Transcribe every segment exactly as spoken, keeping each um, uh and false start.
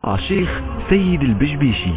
عالشيخ سيد البشبيشي.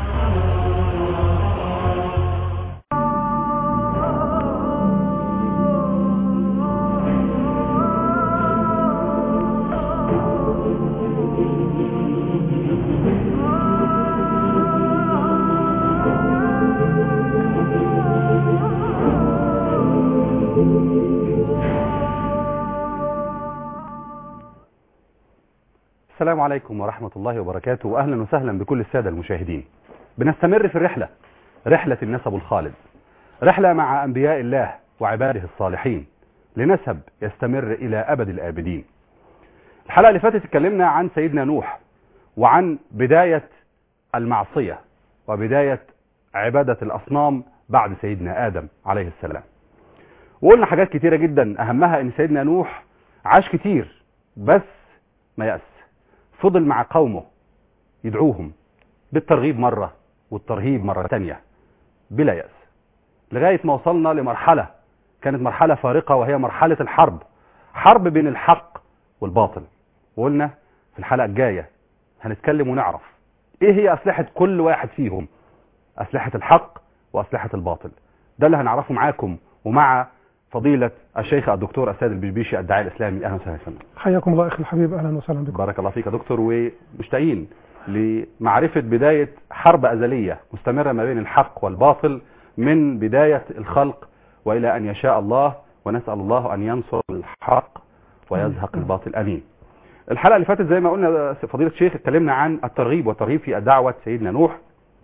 السلام عليكم ورحمة الله وبركاته، وأهلا وسهلا بكل السادة المشاهدين. بنستمر في الرحلة، رحلة النسب الخالد، رحلة مع أنبياء الله وعباده الصالحين لنسب يستمر إلى أبد الآبدين. الحلقة اللي فاتت اتكلمنا عن سيدنا نوح وعن بداية المعصية وبداية عبادة الأصنام بعد سيدنا آدم عليه السلام، وقلنا حاجات كتيرة جدا، أهمها أن سيدنا نوح عاش كتير بس ما يأس، فضل مع قومه يدعوهم بالترغيب مرة والترهيب مرة تانية بلا يأس، لغاية ما وصلنا لمرحلة كانت مرحلة فارقة، وهي مرحلة الحرب، حرب بين الحق والباطل. وقلنا في الحلقة الجاية هنتكلم ونعرف ايه هي أسلحة كل واحد فيهم، أسلحة الحق وأسلحة الباطل. ده اللي هنعرفه معاكم ومع فضيلة الشيخ الدكتور السيد البشبيشي الداعية الإسلامي. أهلا وسهلا فيكم. حياكم الله أخي الحبيب، أهلا وسهلا بكم. بارك الله فيك يا دكتور، ومشتاقين لمعرفة بداية حرب أزلية مستمرة ما بين الحق والباطل من بداية الخلق وإلى أن يشاء الله، ونسأل الله أن ينصر الحق ويزهق الباطل. آمين. الحلقة اللي فاتت زي ما قلنا فضيلة الشيخ اتكلمنا عن الترغيب والترهيب في دعوة سيدنا نوح،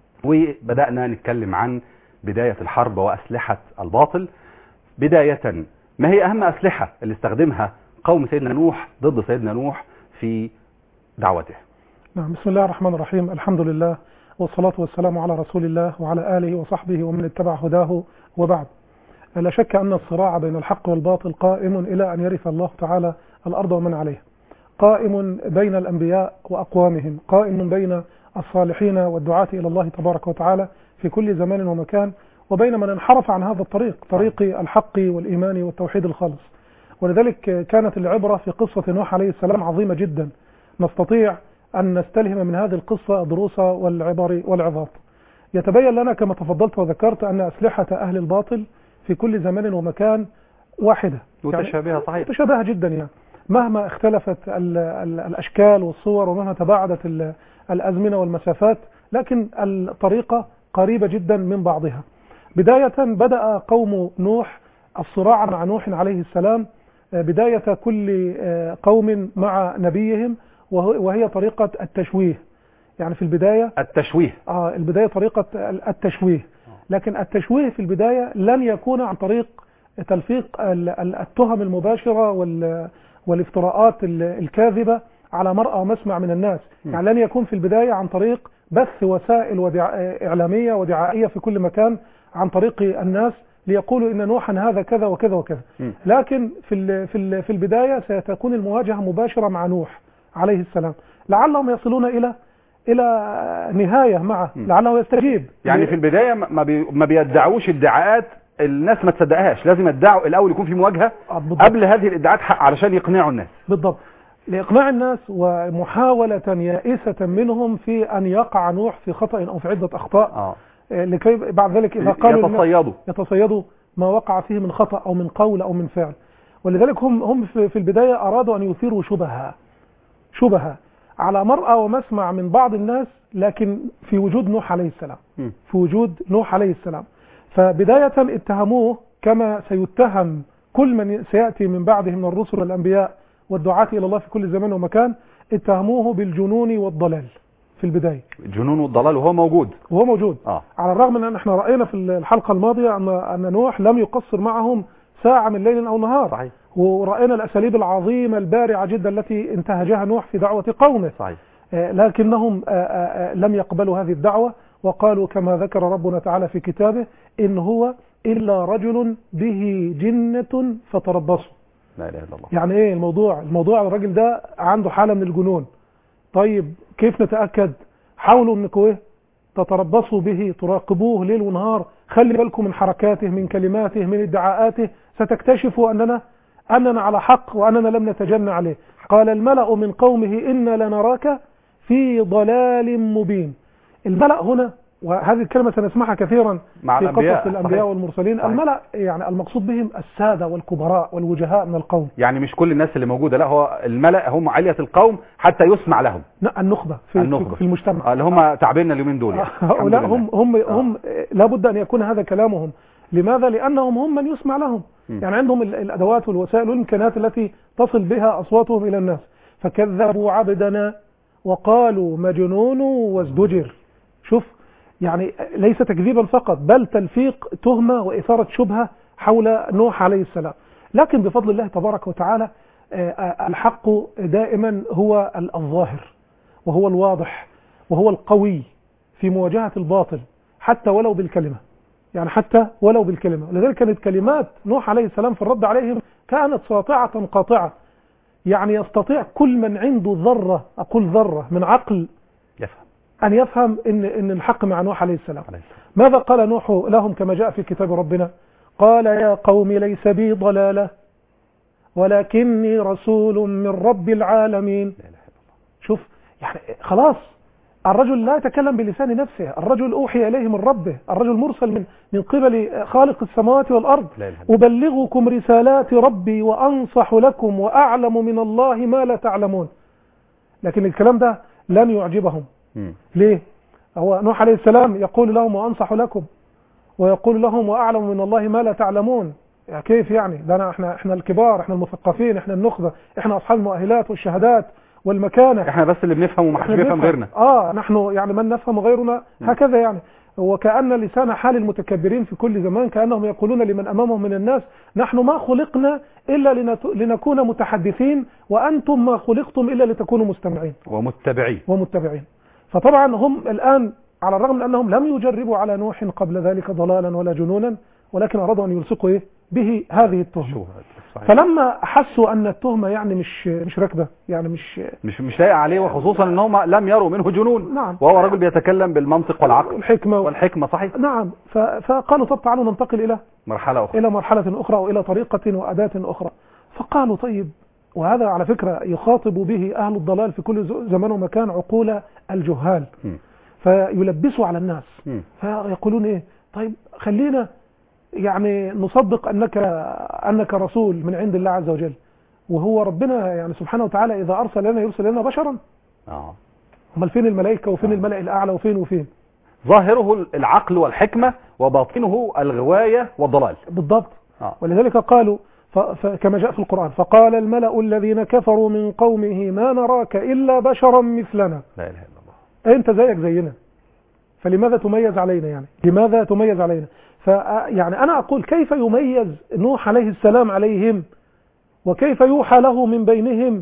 وبدأنا نتكلم عن بداية الحرب وأسلحة الباطل. بداية، ما هي أهم أسلحة اللي استخدمها قوم سيدنا نوح ضد سيدنا نوح في دعوته؟ نعم، بسم الله الرحمن الرحيم، الحمد لله والصلاة والسلام على رسول الله وعلى آله وصحبه ومن اتبع هداه، وبعد. لا شك أن الصراع بين الحق والباطل قائم إلى أن يرث الله تعالى الأرض ومن عليها، قائم بين الأنبياء وأقوامهم، قائم بين الصالحين والدعاة إلى الله تبارك وتعالى في كل زمان ومكان، وبين من انحرف عن هذا الطريق، طريق الحق والإيمان والتوحيد الخالص. ولذلك كانت العبرة في قصة نوح عليه السلام عظيمة جدا، نستطيع أن نستلهم من هذه القصة دروس والعبر والعظات. يتبين لنا كما تفضلت وذكرت أن أسلحة أهل الباطل في كل زمان ومكان واحدة، متشابهة. يعني صحيح، متشابهة جدا، يعني مهما اختلفت ال ال الأشكال والصور ومهما تباعدت الأزمنة والمسافات، لكن الطريقة قريبة جدا من بعضها. بداية بدأ قوم نوح الصراع مع نوح عليه السلام، بداية كل قوم مع نبيهم، وهي طريقة التشويه. يعني في البداية التشويه آه البداية طريقة التشويه، لكن التشويه في البداية لن يكون عن طريق تلفيق التهم المباشرة والافتراءات الكاذبة على مرأى ومسمع من الناس. يعني لن يكون في البداية عن طريق بث وسائل إعلامية ودعائية في كل مكان عن طريق الناس ليقولوا إن نوحا هذا كذا وكذا وكذا، لكن في في في البداية ستكون المواجهة مباشرة مع نوح عليه السلام، لعلهم يصلون إلى إلى نهاية معه، لعله يستجيب. يعني في البداية ما بي ما بيدعوش ادعاءات الناس ما تصدقهاش، لازم يدعوا الأول يكون في مواجهة قبل هذه الادعاءات علشان يقنعوا الناس. بالضبط، لإقناع الناس ومحاولة يائسة منهم في أن يقع نوح في خطأ أو في عدة أخطاء، آه. لكي بعد ذلك إذا قالوا يتصيدوا يتصيدوا ما وقع فيه من خطأ أو من قول أو من فعل. ولذلك هم هم في البداية أرادوا أن يثيروا شبهة شبهة على مرأى ومسمع من بعض الناس، لكن في وجود نوح عليه السلام في وجود نوح عليه السلام فبداية اتهموه كما سيتهم كل من سيأتي من بعده من الرسل والأنبياء والدعاة إلى الله في كل زمان ومكان، اتهموه بالجنون والضلال في البداية. الجنون والضلال وهو موجود وهو موجود آه. على الرغم من أن احنا رأينا في الحلقة الماضية أن أن نوح لم يقصر معهم ساعة من ليل أو نهار. صحيح. ورأينا الأساليب العظيمة البارعة جدا التي انتهجها نوح في دعوة قومه. صحيح. آه لكنهم آه آه لم يقبلوا هذه الدعوة، وقالوا كما ذكر ربنا تعالى في كتابه: إن هو إلا رجل به جنة فتربصوا. لا إله إلا الله. يعني إيه الموضوع؟ الموضوع الراجل ده عنده حالة من الجنون. طيب كيف نتأكد؟ حاولوا انكم ايه تتربصوا به، تراقبوه ليل ونهار، خلي بالكم من حركاته، من كلماته، من ادعاءاته، ستكتشفوا أننا أننا على حق وأننا لم نتجنى عليه. قال الملأ من قومه إنا لنراك في ضلال مبين. الملأ هنا، وهذه الكلمة سنسمعها كثيرا مع في الأنبياء. قصص الأنبياء صحيح. والمرسلين. صحيح. الملأ يعني المقصود بهم السادة والكبراء والوجهاء من القوم، يعني مش كل الناس اللي موجودة، لا، هو الملأ هم علية القوم حتى يسمع لهم. النخبة في, النخبة. في المجتمع، آه، اللي هم تعبيرنا اليومين دول يعني. هؤلاء هم هم آه. هم لابد أن يكون هذا كلامهم. لماذا؟ لأنهم هم من يسمع لهم. م. يعني عندهم ال- الأدوات والوسائل والإمكانات التي تصل بها أصواتهم إلى الناس. فكذبوا عبدنا وقالوا مجنون وازدجر. شوف، يعني ليس تكذيبا فقط، بل تلفيق تهمة وإثارة شبهة حول نوح عليه السلام. لكن بفضل الله تبارك وتعالى الحق دائما هو الظاهر وهو الواضح وهو القوي في مواجهة الباطل، حتى ولو بالكلمة، يعني حتى ولو بالكلمة. لذلك كانت كلمات نوح عليه السلام في الرد عليهم كانت ساطعة قاطعة. يعني يستطيع كل من عنده ذرة، أقول ذرة من عقل، يفهم أن يفهم إن, إن الحق مع نوح عليه السلام. عليه السلام. ماذا قال نوح لهم كما جاء في كتاب ربنا؟ قال يا قوم ليس بي ضلالة ولكني رسول من رب العالمين. لا إله إلا الله. شوف، يعني خلاص الرجل لا يتكلم بلسان نفسه، الرجل أوحي إليه من ربه، الرجل مرسل من من قبل خالق السماوات والأرض. لا إله إلا الله. أبلغكم رسالات ربي وأنصح لكم وأعلم من الله ما لا تعلمون. لكن الكلام ده لن يعجبهم. م. ليه؟ هو نوح عليه السلام يقول لهم وأنصح لكم ويقول لهم وأعلم من الله ما لا تعلمون. يعني كيف يعني؟ ده احنا احنا الكبار، احنا المثقفين، احنا النخبة، احنا أصحاب المؤهلات والشهادات والمكانة، احنا بس اللي بنفهم ومحدش بيفهم غيرنا. اه نحن يعني من نفهم غيرنا هكذا. يعني وكأن لسان حال المتكبرين في كل زمان كأنهم يقولون لمن أمامهم من الناس نحن ما خلقنا إلا لنكون متحدثين وأنتم ما خلقتم إلا لتكونوا مستمعين ومتبعين ومتبعين. فطبعا هم الآن على الرغم من أنهم لم يجربوا على نوح قبل ذلك ضلالا ولا جنونا، ولكن أرادوا أن يلصقوا إيه به هذه التهمة. فلما حسوا أن التهمة يعني مش مش راكبة، يعني مش مش مش لايقة عليه، وخصوصا ان هم لم يروا منه جنون. نعم. وهو رجل بيتكلم بالمنطق والعقل والحكمة والحكمة. صحيح. نعم. فقالوا طب تعالوا ننتقل إلى مرحلة أخرى إلى مرحلة أخرى وإلى طريقة وأداة أخرى. فقالوا طيب، وهذا على فكرة يخاطب به أهل الضلال في كل زمان ومكان عقول الجهال، م. فيلبسوا على الناس، م. فيقولون إيه؟ طيب خلينا يعني نصدق أنك أنك رسول من عند الله عز وجل، وهو ربنا يعني سبحانه وتعالى إذا أرسل لنا يرسل لنا بشرا. آه. امال فين الملائكة وفين آه. الملأ الأعلى وفين وفين؟ ظاهره العقل والحكمة وباطنه الغواية والضلال. بالضبط. آه. ولذلك قالوا كما جاء في القرآن فقال الملأ الذين كفروا من قومه ما نراك إلا بشرا مثلنا. لا إله إلا الله. أنت زيك زينا، فلماذا تميز علينا؟ يعني لماذا تميز علينا؟ فيعني أنا أقول كيف يميز نوح عليه السلام عليهم وكيف يوحى له من بينهم؟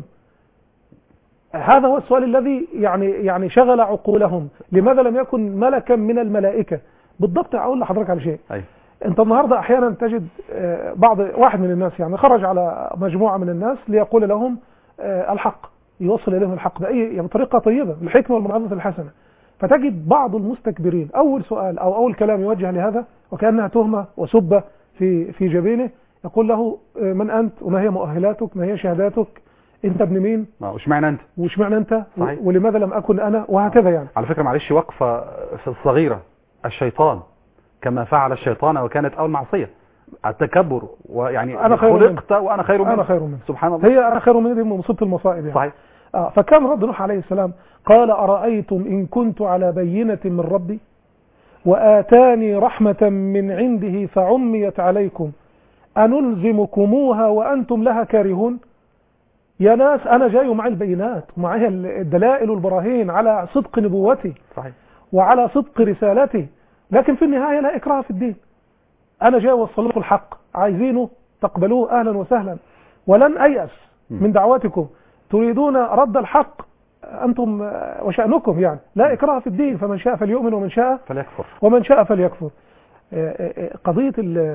هذا هو السؤال الذي يعني يعني شغل عقولهم. لماذا لم يكن ملكا من الملائكة؟ بالضبط. أقول لحضرتك على شيء. أي. أنت النهاردة أحيانا تجد بعض واحد من الناس يعني خرج على مجموعة من الناس ليقول لهم الحق، يوصل إليهم الحق بأي يعني بطريقة طيبة بالحكمة والموعظة الحسنة. فتجد بعض المستكبرين أول سؤال أو أول كلام يوجه لهذا وكأنها تهمة وسبة في في جبينه، يقول له من أنت وما هي مؤهلاتك، ما هي شهاداتك، أنت ابن مين، وش معنى أنت وش معنى أنت صحيح. ولماذا لم أكن أنا، وهكذا. يعني على فكرة معلش وقفة صغيرة، الشيطان كما فعل الشيطان وكانت أول معصية التكبر، ويعني أنا خلقت وأنا خير منه. أنا خير منه سبحان الله. هي أنا خير منه دي مصيبة المصائب يعني. صحيح. آه فكان رد نوح عليه السلام قال أرأيتم إن كنت على بينة من ربي وآتاني رحمة من عنده فعميت عليكم أنلزمكموها وأنتم لها كارهون. يا ناس أنا جاي معي البينات ومعي الدلائل والبراهين على صدق نبوتي صحيح. وعلى صدق رسالتي، لكن في النهاية لا إكراه في الدين. أنا جاي أوصل لكم الحق، عايزينه تقبلوه أهلا وسهلا، ولن أيأس من دعواتكم. تريدون رد الحق أنتم وشأنكم، يعني لا إكراه في الدين، فمن شاء فليؤمن ومن شاء فليكفر ومن شاء فليكفر. قضية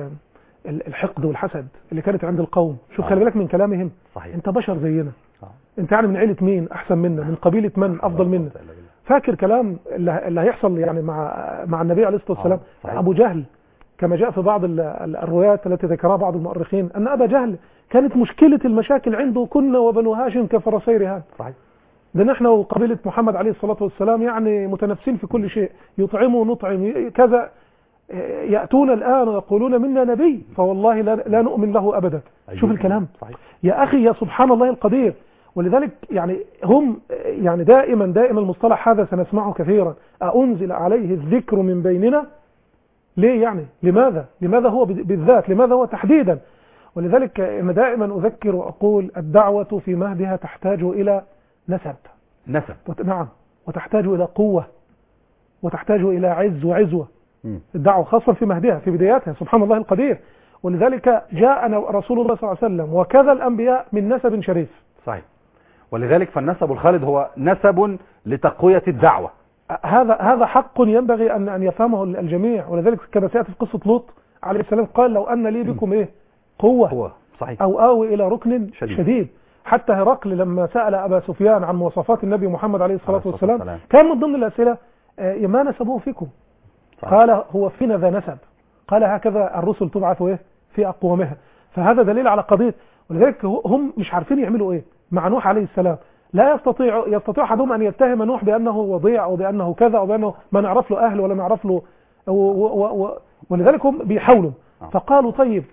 الحقد والحسد اللي كانت عند القوم، شوف خلي بالك من كلامهم. صحيح. أنت بشر زينا، آه. أنت يعني من عيلة مين أحسن منا، من قبيلة من أفضل منا. فاكر كلام اللي هيحصل يعني مع مع النبي عليه الصلاة والسلام. آه. أبو جهل كما جاء في بعض الروايات التي ذكرها بعض المؤرخين أن أبا جهل كانت مشكلة المشاكل عنده كنا وبنو هاشم كفرسي رهان. صحيح. ده نحن وقبيلة محمد عليه الصلاة والسلام يعني متنافسين في كل شيء، يطعموا ونطعم كذا، يأتون الآن ويقولون منا نبي فوالله لا, لا نؤمن له أبدا. أيوة. شوف الكلام. صحيح. يا أخي يا سبحان الله القدير. ولذلك يعني هم يعني دائما دائما المصطلح هذا سنسمعه كثيرا، أأنزل عليه الذكر من بيننا؟ ليه يعني؟ لماذا؟ لماذا هو بالذات؟ لماذا هو تحديدا؟ ولذلك أنا دائما أذكر وأقول الدعوة في مهدها تحتاج إلى نسب نسب نعم، وتحتاج إلى قوة، وتحتاج إلى عز وعزوة. م. الدعوة خاصة في مهدها في بداياتها سبحان الله القدير. ولذلك جاءنا رسول الله صلى الله عليه وسلم وكذا الأنبياء من نسب شريف. صحيح. ولذلك فالنسب الخالد هو نسب لتقوية الدعوة. هذا هذا حق ينبغي أن أن يفهمه الجميع. ولذلك كما سيأتي في قصة لوط عليه السلام قال لو أن لي بكم إيه قوة هو. صحيح. أو آوي إلى ركن شديد, شديد. حتى هرقل لما سأل أبا سفيان عن مواصفات النبي محمد عليه الصلاة والسلام كان من ضمن الأسئلة ما نسبوه فيكم؟ صحيح. قال هو فينا ذا نسب. قال هكذا الرسل تبعث إيه في أقوامها. فهذا دليل على قضية. ولذلك هم مش عارفين يعملوا إيه مع نوح عليه السلام. لا يستطيع يستطيع أحدهم أن يتهم نوح بأنه وضيع أو بأنه كذا أو بأنه ما نعرف له أهل ولا نعرف له و و و ولذلك هم بيحاولوا. فقالوا طيب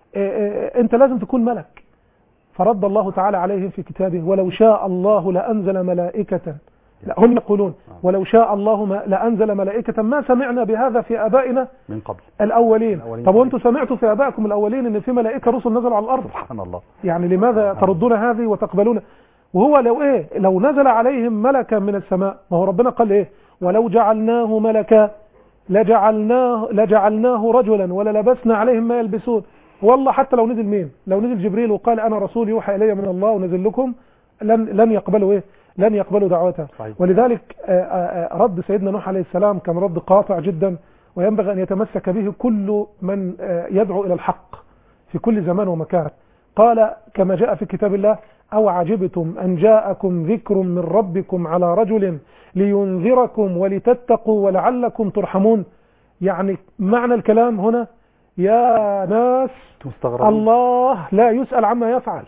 أنت لازم تكون ملك. فرد الله تعالى عليهم في كتابه ولو شاء الله لأنزل ملائكة. لا هم يقولون ولو شاء الله ما لأنزل ملائكة ما سمعنا بهذا في آبائنا من قبل الأولين. طب وأنتم سمعتوا في آبائكم الأولين إن في ملائكة رسل نزلوا على الأرض؟ سبحان الله. يعني لماذا تردون هذه وتقبلون؟ وهو لو إيه لو نزل عليهم ملكا من السماء، ما هو ربنا قال إيه ولو جعلناه ملكا لجعلناه لجعلناه رجلا وللبسنا عليهم ما يلبسون. والله حتى لو نزل مين؟ لو نزل جبريل وقال أنا رسول يوحى إلي من الله ونزل لكم لن لن يقبلوا إيه لن يقبلوا دعوتها. ولذلك رد سيدنا نوح عليه السلام كان رد قاطع جدا، وينبغي أن يتمسك به كل من يدعو إلى الحق في كل زمان ومكان. قال كما جاء في كتاب الله أو عجبتم أن جاءكم ذكر من ربكم على رجل لينذركم ولتتقوا ولعلكم ترحمون. يعني معنى الكلام هنا يا ناس الله لا يسأل عما يفعل.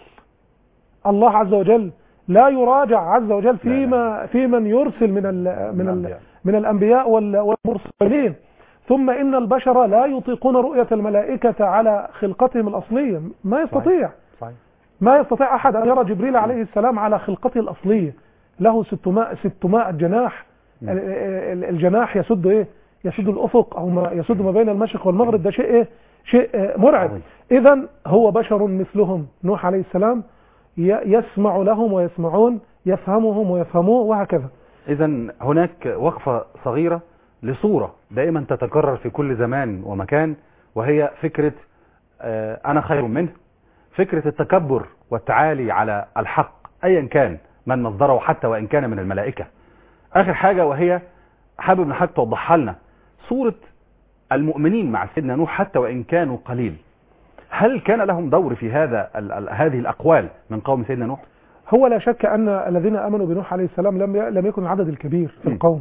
الله عز وجل لا يراجع عز وجل فيما في من يرسل من ال من ال من الأنبياء والمرسلين. ثم إن البشر لا يطيقون رؤية الملائكة على خلقتهم الأصلية، ما يستطيع. صحيح. ما يستطيع أحد أن يرى جبريل عليه السلام على خلقته الأصلية. له ستمائة جناح. الجناح يسد إيه يسد الأفق أو ما يسد ما بين المشرق والمغرب. ده شيء إيه شيء مرعب. إذن هو بشر مثلهم نوح عليه السلام يسمع لهم ويسمعون، يفهمهم ويفهموه وهكذا. إذن هناك وقفة صغيرة لصورة دائما تتكرر في كل زمان ومكان، وهي فكرة أنا خير منه، فكرة التكبر والتعالي على الحق أيا كان من مصدره حتى وإن كان من الملائكة. آخر حاجة وهي حابب ان حضرتك توضحها لنا صورة المؤمنين مع سيدنا نوح حتى وإن كانوا قليل. هل كان لهم دور في هذا ال ال هذه الأقوال من قوم سيدنا نوح؟ هو لا شك أن الذين آمنوا بنوح عليه السلام لم لم يكن العدد الكبير في القوم.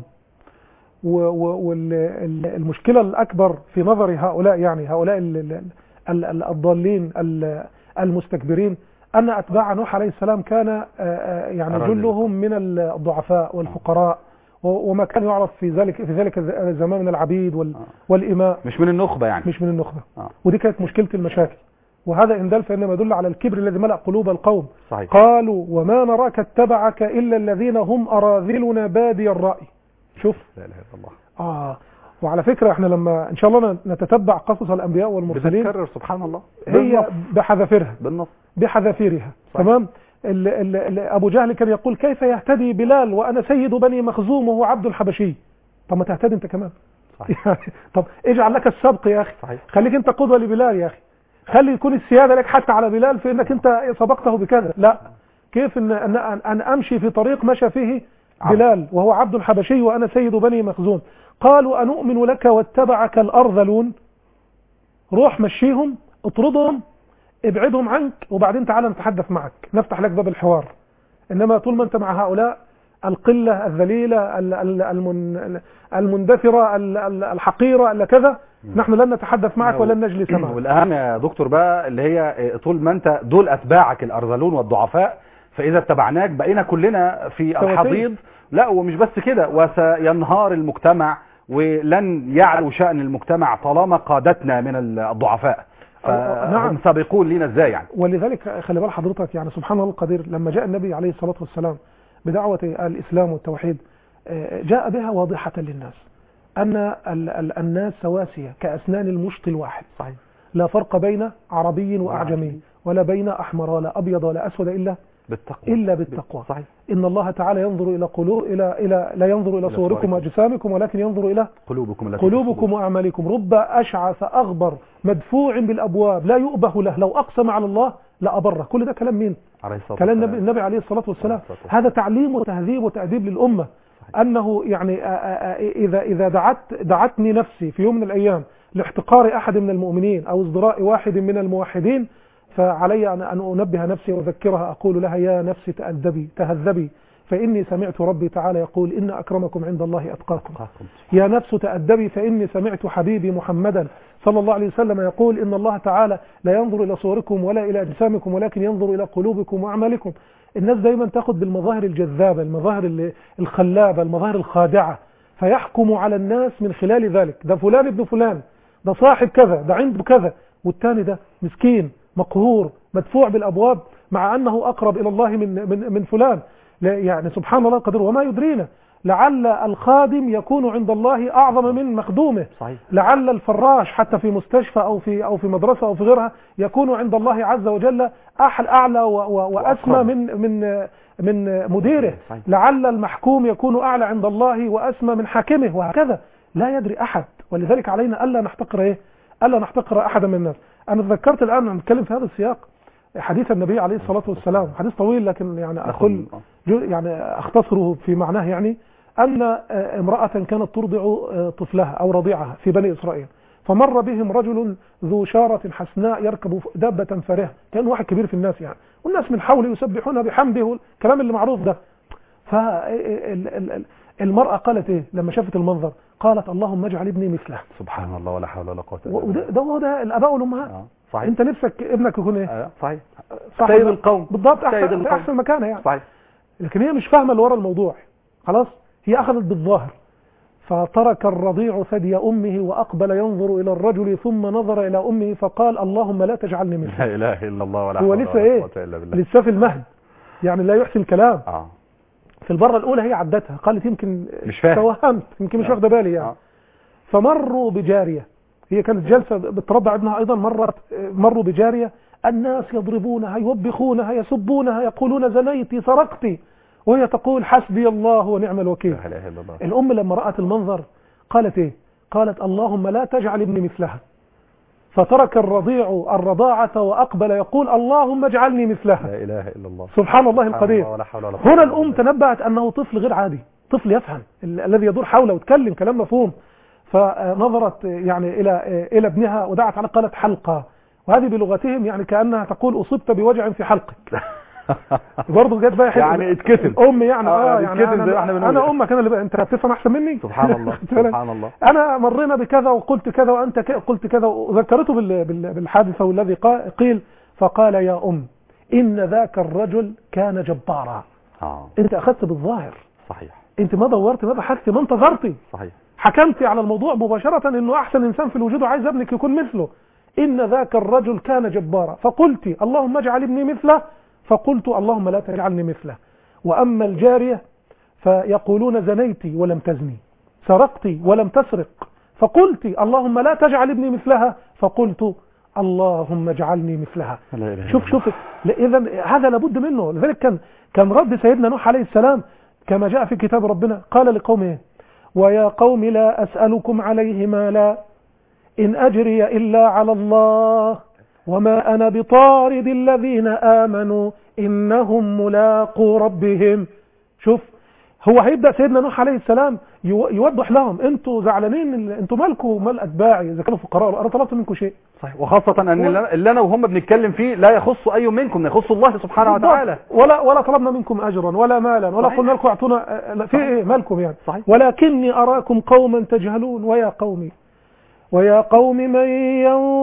والمشكلة الأكبر في نظر هؤلاء يعني هؤلاء الضالين المستكبرين أن أتباع نوح عليه السلام كان يعني جلهم من الضعفاء والفقراء، وما كان يعرف في ذلك في ذلك الزمان من العبيد والإماء. مش من النخبة يعني. مش من النخبة. آه. ودي كانت مشكلة المشاكل. وهذا إن دل فإنما يدل على الكبر الذي ملأ قلوب القوم. صحيح. قالوا وما نراك اتبعك إلا الذين هم أراذلنا بادي الرأي. شوف. لا إله إلا الله. آه. وعلى فكرة احنا لما إن شاء الله نتتبع قصص الأنبياء والمرسلين بتتكرر سبحان الله هي بحذافيرها بالنص بحذافيرها. تمام. ال ال ال أبو جهل كان يقول كيف يهتدي بلال وأنا سيد بني مخزوم وهو عبد الحبشي. طب ما تهتدي أنت كمان. صحيح. طب اجعل لك السبق يا أخي. صحيح. خليك أنت قدوة لبلال يا أخي. خلي يكون السيادة لك حتى على بلال في أنك أنت سبقته بكذا. لا كيف أن, أن, أن أمشي في طريق مشى فيه بلال وهو عبد الحبشي وأنا سيد بني مخزوم. قالوا أنؤمن لك واتبعك الأرذلون. روح مشيهم اطردهم ابعدهم عنك وبعدين تعالى نتحدث معك نفتح لك باب الحوار. إنما طول ما أنت مع هؤلاء القلة الذليلة المندثرة الحقيرة اللي كذا نحن لن نتحدث معك ولن نجلس معك. والأهم يا دكتور بقى اللي هي طول ما أنت دول أتباعك الأرذلون والضعفاء فاذا اتبعناك بقينا كلنا في سواسية. الحضيض. لا ومش بس كده، وسينهار المجتمع ولن يعلو شأن المجتمع طالما قادتنا من الضعفاء. فهم نعم. سابقون لنا ازاي يعني. ولذلك خلي بال حضرتك، يعني سبحان الله القدير، لما جاء النبي عليه الصلاة والسلام بدعوة الإسلام والتوحيد جاء بها واضحة للناس أن ال ال الناس سواسية كأسنان المشط الواحد. صحيح. لا فرق بين عربي وأعجمي، ولا بين أحمر ولا أبيض ولا أسود إلا بالتقوى. إلا بالتقوى. صحيح. إن الله تعالى ينظر إلى قلوب إلى إلى لا ينظر إلى صوركم وأجسامكم، ولكن ينظر إلى قلوبكم التي قلوبكم وأعمالكم. رب أشعث أغبر مدفوع بالأبواب لا يؤبه له، لو أقسم على الله لأبره. كل ده كلام مين؟ كلام النبي, النبي عليه الصلاة والسلام. هذا تعليم وتهذيب وتأديب للأمة. صحيح. أنه يعني إذا إذا دعت دعتني نفسي في يوم من الأيام لاحتقار أحد من المؤمنين أو ازدراء واحد من الموحدين، فعلي أن أنبه نفسي وأذكرها، أقول لها يا نفسي تأدبي تهذبي، فإني سمعت ربي تعالى يقول إن أكرمكم عند الله أتقاكم. يا نفس تأدبي فإني سمعت حبيبي محمدا صلى الله عليه وسلم يقول إن الله تعالى لا ينظر إلى صوركم ولا إلى أجسامكم، ولكن ينظر إلى قلوبكم وأعمالكم. الناس دايما تاخد بالمظاهر الجذابة، المظاهر الخلابة، المظاهر الخادعة، فيحكم على الناس من خلال ذلك. ده فلان ابن فلان، ده صاحب كذا، ده عنده كذا، والتاني ده مسكين مقهور مدفوع بالأبواب، مع أنه أقرب إلى الله من من من فلان. يعني سبحان الله القدير. وما يدرينا لعل الخادم يكون عند الله أعظم من مخدومه. صحيح. لعل الفراش حتى في مستشفى أو في أو في مدرسة أو في غيرها يكون عند الله عز وجل أعلى وأسمى من من من مديره. صحيح. لعل المحكوم يكون أعلى عند الله وأسمى من حاكمه، وهكذا لا يدري أحد. ولذلك علينا ألا نحتقر إيه؟ ألا نحتقر أحدا من الناس. أنا تذكرت الآن نتكلم في هذا السياق حديث النبي عليه الصلاة والسلام، حديث طويل لكن يعني أقول يعني أختصره في معناه، يعني أن امرأة كانت ترضع طفلها أو رضيعها في بني إسرائيل، فمر بهم رجل ذو شارة حسناء يركب دابة فارهة، كان واحد كبير في الناس يعني، والناس من حوله يسبحون بحمده، الكلام اللي معروف ده. فالمرأة قالت إيه لما شافت المنظر؟ قالت اللهم اجعل ابني مثله. سبحان الله ولا حول ولا قوة إلا بالله. ده هو ده الآباء والأمهات. آه. صحيح. أنت نفسك ابنك يكون إيه؟ آه. صحيح. سيد القوم بالضبط، أحسن, أحسن مكانه يعني. صحيح. لكن هي مش فاهمة اللي ورا الموضوع، خلاص هي أخذت بالظاهر. فترك الرضيع ثدي أمه وأقبل ينظر إلى الرجل، ثم نظر إلى أمه فقال اللهم لا تجعلني مثله. لا إله إلا الله ولا حول ولا قوة إلا بالله. لسه في المهد يعني لا يحسن الكلام. آه. في المرة الأولى هي عدتها، قالت يمكن مش فاهم، توهمت، يمكن مش واخده بالي يعني. آه. فمروا بجارية، هي كانت جالسة بترضع ابنها أيضا، مرت مروا بجارية، الناس يضربونها يوبخونها يسبونها يقولون زنيتي سرقتي، وهي تقول حسبي الله ونعم الوكيل. لا إله إلا الله. الأم لما رأت المنظر قالت إيه؟ قالت اللهم لا تجعل ابني مثلها. فترك الرضيع الرضاعة وأقبل يقول اللهم اجعلني مثلها. لا إله إلا الله. سبحان الله القدير. هنا الأم تنبأت أنه طفل غير عادي، طفل يفهم الذي يدور حوله ويتكلم كلام مفهوم. فنظرت يعني إلى إلى ابنها ودعت على، قالت حلقة، وهذه بلغتهم يعني كأنها تقول أصبت بوجع في حلقك. برضه جت بقى يعني اتكسل أم يعني اه يعني أنا, أنا, أنا أمك، أنا اللي بقى أنت بتفهم أحسن مني. سبحان الله. سبحان الله. أنا مرينا بكذا وقلت كذا وأنت قلت كذا، وذكرته بالحادثة والذي قيل، فقال يا أم إن ذاك الرجل كان جبارا. آه. أنت أخذت بالظاهر. صحيح. أنت ما دورت ما بحثت ما انتظرتي. صحيح. حكمت على الموضوع مباشرة إنه أحسن إنسان في الوجود وعايز ابنك يكون مثله. إن ذاك الرجل كان جبارا، فقلت اللهم اجعل ابني مثله، فقلت اللهم لا تجعلني مثله. وأما الجارية فيقولون زنيتي ولم تزني، سرقتي ولم تسرق، فقلت اللهم لا تجعل ابني مثلها، فقلت اللهم اجعلني مثلها. شوف شوف إذا هذا لابد منه. لذلك كان كان رد سيدنا نوح عليه السلام كما جاء في كتاب ربنا، قال لقومه ويا قوم لا أسألكم عليه مالا إن أجري إلا على الله وما أنا بطارد الذين آمنوا إنهم ملاقو ربهم. شوف هو هيبدأ سيدنا نوح عليه السلام يوضح لهم انتوا زعلانين، انتوا مالكوا مال أتباعي إذا كانوا فقراء، أنا طلبت منكم شيء. صحيح. وخاصة أن اللي أنا وهم بنتكلم فيه لا يخص أي منكم، يخص الله سبحانه وتعالى. ولا ولا طلبنا منكم أجرا ولا مالا ولا قلنا لكم اعطونا في إيه مالكم يعني. صحيح. ولكني أراكم قوما تجهلون. ويا قومي ويا قوم من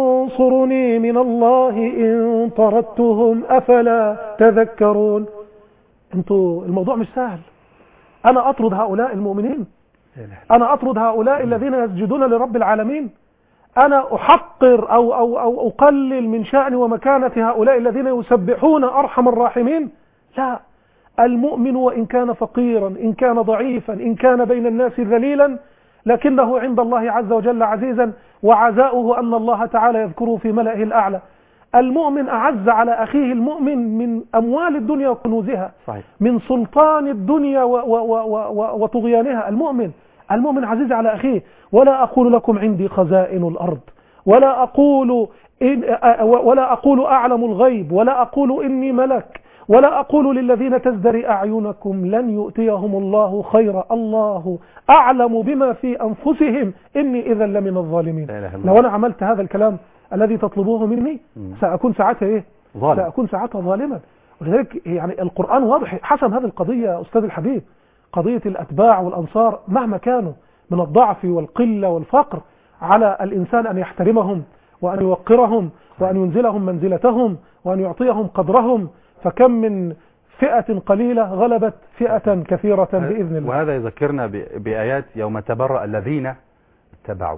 ينصرني من الله إن طردتهم أفلا تذكرون. انتوا الموضوع مش سهل. انا اطرد هؤلاء المؤمنين، انا اطرد هؤلاء الذين يسجدون لرب العالمين، انا احقر او او او اقلل من شأن ومكانة هؤلاء الذين يسبحون ارحم الراحمين؟ لا، المؤمن وان كان فقيرا، ان كان ضعيفا، ان كان بين الناس ذليلا، لكنه عند الله عز وجل عزيزا، وعزاؤه ان الله تعالى يذكره في ملئه الاعلى. المؤمن أعز على أخيه المؤمن من أموال الدنيا وكنوزها، صحيح. من سلطان الدنيا و و و وطغيانها. المؤمن المؤمن عزيز على أخيه. ولا أقول لكم عندي خزائن الأرض، ولا أقول إن ولا أقول أعلم الغيب، ولا أقول إني ملك، ولا أقول للذين تزدري أعينكم لن يؤتيهم الله خيرا، الله أعلم بما في أنفسهم إني إذا لمن الظالمين. لو أنا عملت هذا الكلام الذي تطلبوه مني سأكون ساعتها إيه؟ ظالم. سأكون ساعتها ظالما. ولذلك يعني القرآن واضح حسم هذه القضية يا أستاذ الحبيب، قضية الأتباع والأنصار مهما كانوا من الضعف والقلة والفقر، على الإنسان أن يحترمهم وأن يوقرهم وأن ينزلهم منزلتهم وأن يعطيهم قدرهم. فكم من فئة قليلة غلبت فئة كثيرة بإذن الله. وهذا يذكرنا بآيات يوم تبرأ الذين اتبعوا.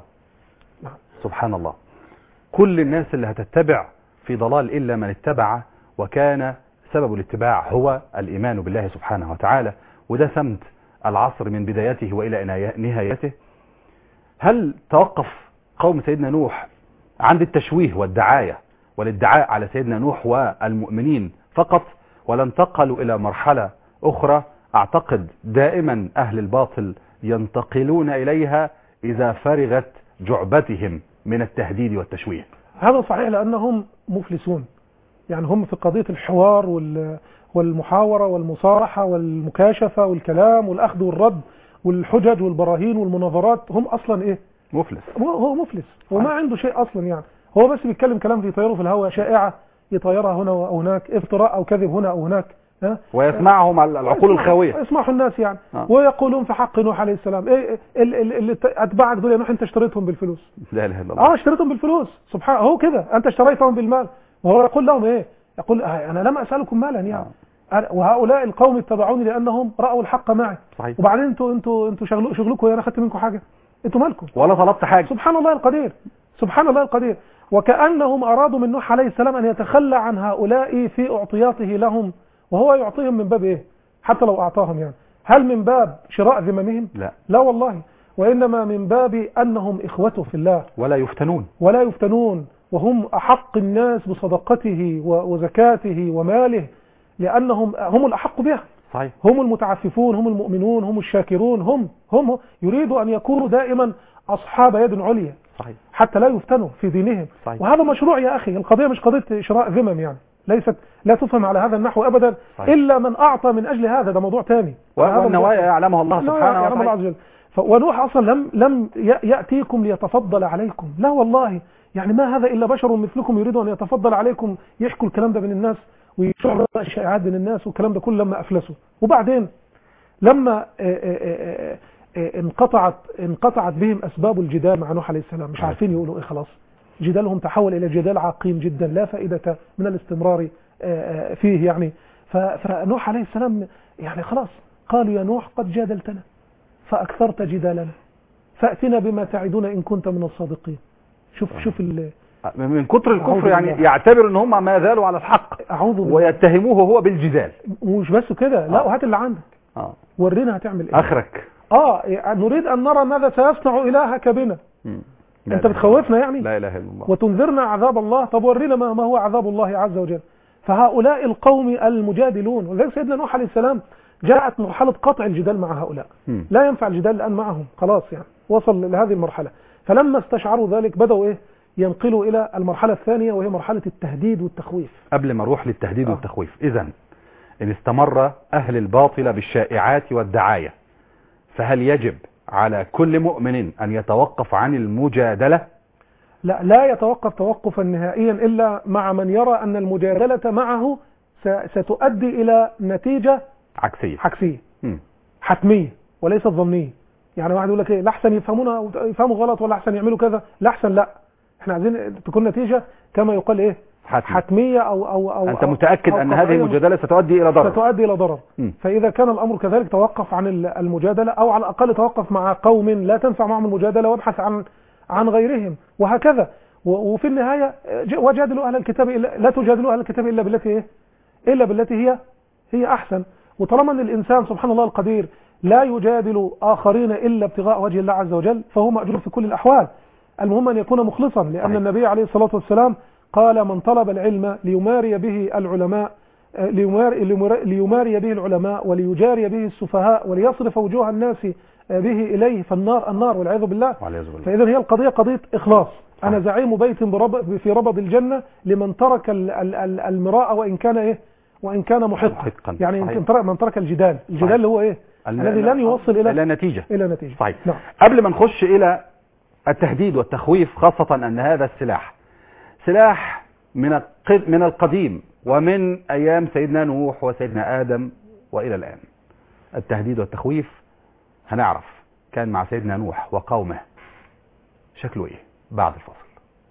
سبحان الله، كل الناس اللي هتتبع في ضلال إلا من اتبع، وكان سبب الاتباع هو الإيمان بالله سبحانه وتعالى، وده سمت العصر من بدايته وإلى نهايته. هل توقف قوم سيدنا نوح عند التشويه والدعاية والادعاء على سيدنا نوح والمؤمنين فقط، ولا انتقلوا إلى مرحلة أخرى أعتقد دائما أهل الباطل ينتقلون إليها إذا فرغت جعبتهم من التهديد والتشويه؟ هذا صحيح، لأنهم مفلسون. يعني هم في قضية الحوار والمحاورة والمصارحة والمكاشفة والكلام والأخذ والرد والحجج والبراهين والمناظرات، هم أصلا إيه؟ مفلس. هو مفلس، هو ما عنده شيء أصلا. يعني هو بس بيتكلم كلام في يطيره في الهواء، شائعة يطيرها هنا أو هناك، افتراء أو كذب هنا أو هناك، ها؟ ويسمعهم العقول الخاوية، يسمعوا الناس يعني آه. ويقولون في حق نوح عليه السلام إيه اللي أتبعك دول يا نوح أنت اشتريتهم بالفلوس. لا اله الا الله. اه اشتريتهم بالفلوس، سبحان هو كده، أنت اشتريتهم بالمال. وهو يقول لهم إيه؟ يقول أنا لم أسألكم مالا يعني آه. وهؤلاء القوم اتبعوني لأنهم رأوا الحق معي. صحيح. وبعدين انتوا انتوا انتوا شغلوا شغلكم، انا خدت منكم حاجة؟ انتوا مالكم؟ ولا طلبت حاجة. سبحان الله القدير، سبحان الله القدير. وكأنهم أرادوا من نوح عليه السلام أن يتخلى عن هؤلاء في أعطياته لهم، وهو يعطيهم من باب إيه؟ حتى لو أعطاهم يعني، هل من باب شراء ذممهم؟ لا لا والله، وإنما من باب أنهم إخوته في الله، ولا يفتنون ولا يفتنون، وهم أحق الناس بصدقته وزكاته وماله، لأنهم هم الأحق بها. صحيح. هم المتعففون، هم المؤمنون، هم الشاكرون، هم هم يريدوا أن يكونوا دائما أصحاب يد عليا. صحيح. حتى لا يفتنوا في دينهم. صحيح. وهذا مشروع يا أخي، القضية مش قضية شراء ذمم يعني، ليست لا تفهم على هذا النحو أبدا. صحيح. إلا من أعطى من أجل هذا، ده موضوع تاني، والنوايا يعلمها الله سبحانه وتعالى. ونوح أصلا لم لم يأتيكم ليتفضل عليكم، لا والله، يعني ما هذا إلا بشر مثلكم يريد أن يتفضل عليكم، يحكوا الكلام ده بين الناس ويشعروا الشائعات بين الناس والكلام ده كله لما أفلسوا. وبعدين لما انقطعت انقطعت بهم أسباب الجدال مع نوح عليه السلام، مش عارفين يقولوا إيه، خلاص جدالهم تحول إلى جدال عقيم جدا لا فائدة من الاستمرار فيه يعني. فنوح عليه السلام يعني خلاص قالوا يا نوح قد جادلتنا فأكثرت جدالنا فأتنا بما تعدون إن كنت من الصادقين. شوف شوف من كتر الكفر يعني يعتبر ان هم ما زالوا على الحق، أعوذ بالله، ويتهموه هو بالجدال. مش بس كده، لا، وهات اللي عندك آه. ورينا هتعمل ايه اخرك. اه نريد ان نرى ماذا سيصنع الهك بنا. انت بتخوفنا يعني، لا اله الا الله، وتنذرنا عذاب الله. طب ورينا ما هو عذاب الله عز وجل. فهؤلاء القوم المجادلون، وذلك سيدنا نوح عليه السلام جاءت مرحلة قطع الجدال مع هؤلاء. م. لا ينفع الجدال الآن معهم، خلاص يعني وصل لهذه المرحلة. فلما استشعروا ذلك بدأوا ايه ينقلوا إلى المرحلة الثانية، وهي مرحلة التهديد والتخويف. قبل ما نروح للتهديد آه. والتخويف، إذن إن استمر أهل الباطل بالشائعات والدعاية، فهل يجب على كل مؤمن أن يتوقف عن المجادلة؟ لا، لا يتوقف توقفا نهائيا إلا مع من يرى أن المجادلة معه ستؤدي إلى نتيجة عكسية عكسية حتمية وليست ظنية. يعني واحد يقول لك ايه، لحسن يفهمونا يفهموا غلط، ولا احسن يعملوا كذا، لا احسن، لا، احنا عايزين تكون نتيجة كما يقال ايه حتمي. حتمية أو أو أو أنت متأكد أو أن هذه قطعية المجادلة ستؤدي إلى ضرر؟ ستؤدي إلى ضرر. م. فإذا كان الأمر كذلك توقف عن المجادلة، أو على الأقل توقف مع قوم لا تنفع معهم المجادلة وابحث عن عن غيرهم، وهكذا. وفي النهاية وجادلوا أهل الكتاب إلا لا تجادلوا أهل الكتاب إلا بالتي إيه؟ إلا بالتي هي هي أحسن. وطالما أن الإنسان سبحان الله القدير لا يجادل آخرين إلا ابتغاء وجه الله عز وجل، فهو مأجور في كل الأحوال. المهم أن يكون مخلصا، لأن صحيح. النبي عليه الصلاة والسلام قال: من طلب العلم ليماري به العلماء ليماري, ليماري به العلماء وليجاري به السفهاء وليصرف وجوه الناس به إليه فالنار النار والعياذ بالله. فإذا هي القضية قضية إخلاص. أنا زعيم بيت برب في ربض الجنة لمن ترك المراء وإن كان إيه وإن كان محقا. يعني من ترك الجدال الجدال اللي هو إيه الذي لن يوصل إلى إلى نتيجة إلى نتيجة. صحيح. نعم. قبل ما نخش إلى التهديد والتخويف، خاصة أن هذا السلاح سلاح من من القديم ومن أيام سيدنا نوح وسيدنا آدم وإلى الآن. التهديد والتخويف هنعرف كان مع سيدنا نوح وقومه شكله إيه بعد الفصل.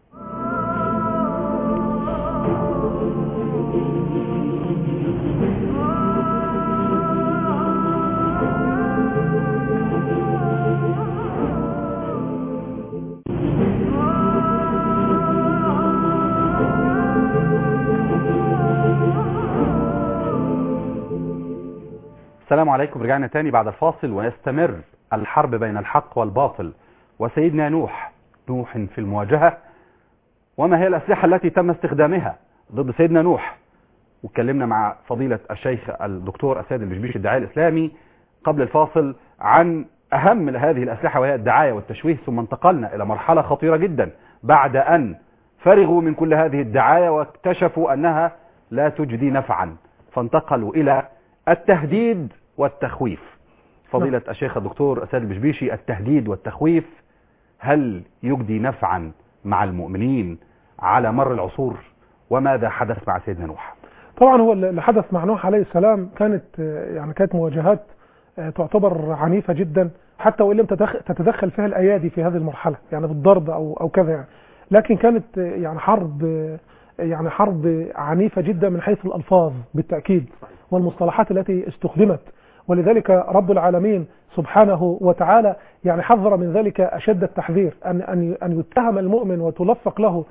السلام عليكم. رجعنا تاني بعد الفاصل، ويستمر الحرب بين الحق والباطل وسيدنا نوح نوح في المواجهة، وما هي الأسلحة التي تم استخدامها ضد سيدنا نوح. واتكلمنا مع فضيلة الشيخ الدكتور السيد البشبيشي الداعية الإسلامي قبل الفاصل عن أهم هذه الأسلحة وهي الدعاية والتشويه، ثم انتقلنا إلى مرحلة خطيرة جدا بعد أن فرغوا من كل هذه الدعاية واكتشفوا أنها لا تجدي نفعا، فانتقلوا إلى التهديد والتخويف. فضيلة الشيخ الدكتور السيد البشبيشي، التهديد والتخويف هل يجدي نفعا مع المؤمنين على مر العصور؟ وماذا حدث مع سيدنا نوح؟ طبعا هو اللي حدث مع نوح عليه السلام كانت يعني كانت مواجهات تعتبر عنيفة جدا، حتى وإن لم تتدخل فيها الأيادي في هذه المرحلة يعني بالضرب أو أو كذا يعني. لكن كانت يعني حرب يعني حرب عنيفة جدا من حيث الألفاظ بالتأكيد والمصطلحات التي استخدمت، ولذلك رب العالمين سبحانه وتعالى يعني حذر من ذلك أشد التحذير، أن أن أن يتهم المؤمن وتلفق له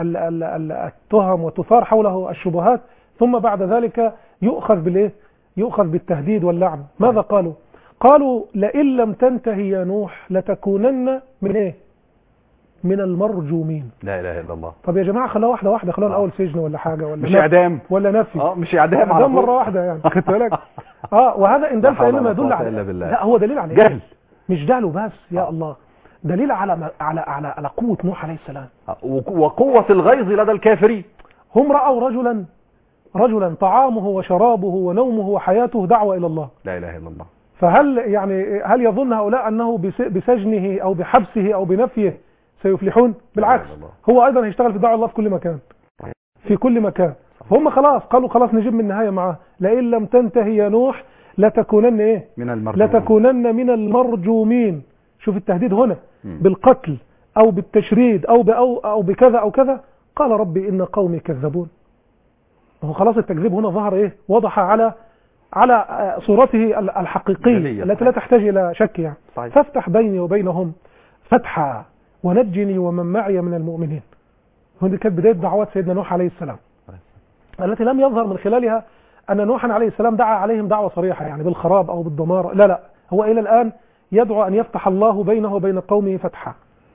التهم وتثار حوله الشبهات، ثم بعد ذلك يؤخذ بالايه؟ يؤخذ بالتهديد واللعن. ماذا قالوا؟ قالوا: لئن لم تنتهي يا نوح لتكونن من ايه؟ من المرجومين. لا اله الا الله. طب يا جماعه خلوها واحده واحده، خلوها الاول سجن ولا حاجه ولا مش اعدام ولا نفي. اه مش اعدام على مره واحده يعني خدت بالك؟ اه وهذا ان دل فانما يدل على لا هو دليل على جهل، مش جهل بس يا آه. الله دليل على على على على قوه نوح عليه السلام وقوه الغيظ لدى الكافرين. هم راوا رجلا رجلا طعامه وشرابه ونومه وحياته دعوه الى الله. لا اله الا الله. فهل يعني هل يظن هؤلاء انه بسجنه او بحبسه او بنفيه سيفلحون؟ بالعكس، هو ايضا هيشتغل في دعوه الله في كل مكان في كل مكان. هم خلاص قالوا خلاص نجيب من النهايه معاه: لئن لم تنتهي يا نوح لتكونن ايه؟ من المرجومين. لتكونن من المرجومين. شوف التهديد هنا م. بالقتل او بالتشريد او او او بكذا او كذا. قال: ربي ان قومي كذبون. هو خلاص التكذيب هنا ظهر ايه؟ وضح على على صورته الحقيقيه التي لا تحتاج الى شك يعني. صحيح. فافتح بيني وبينهم فتحا ونجني ومن معي من المؤمنين. هذه كانت بدايه دعوات سيدنا نوح عليه السلام التي لم يظهر من خلالها ان نوحا عليه السلام دعا عليهم دعوه صريحه يعني بالخراب او بالدمار، لا لا، هو الى الان يدعو ان يفتح الله بينه وبين قومه فتحا،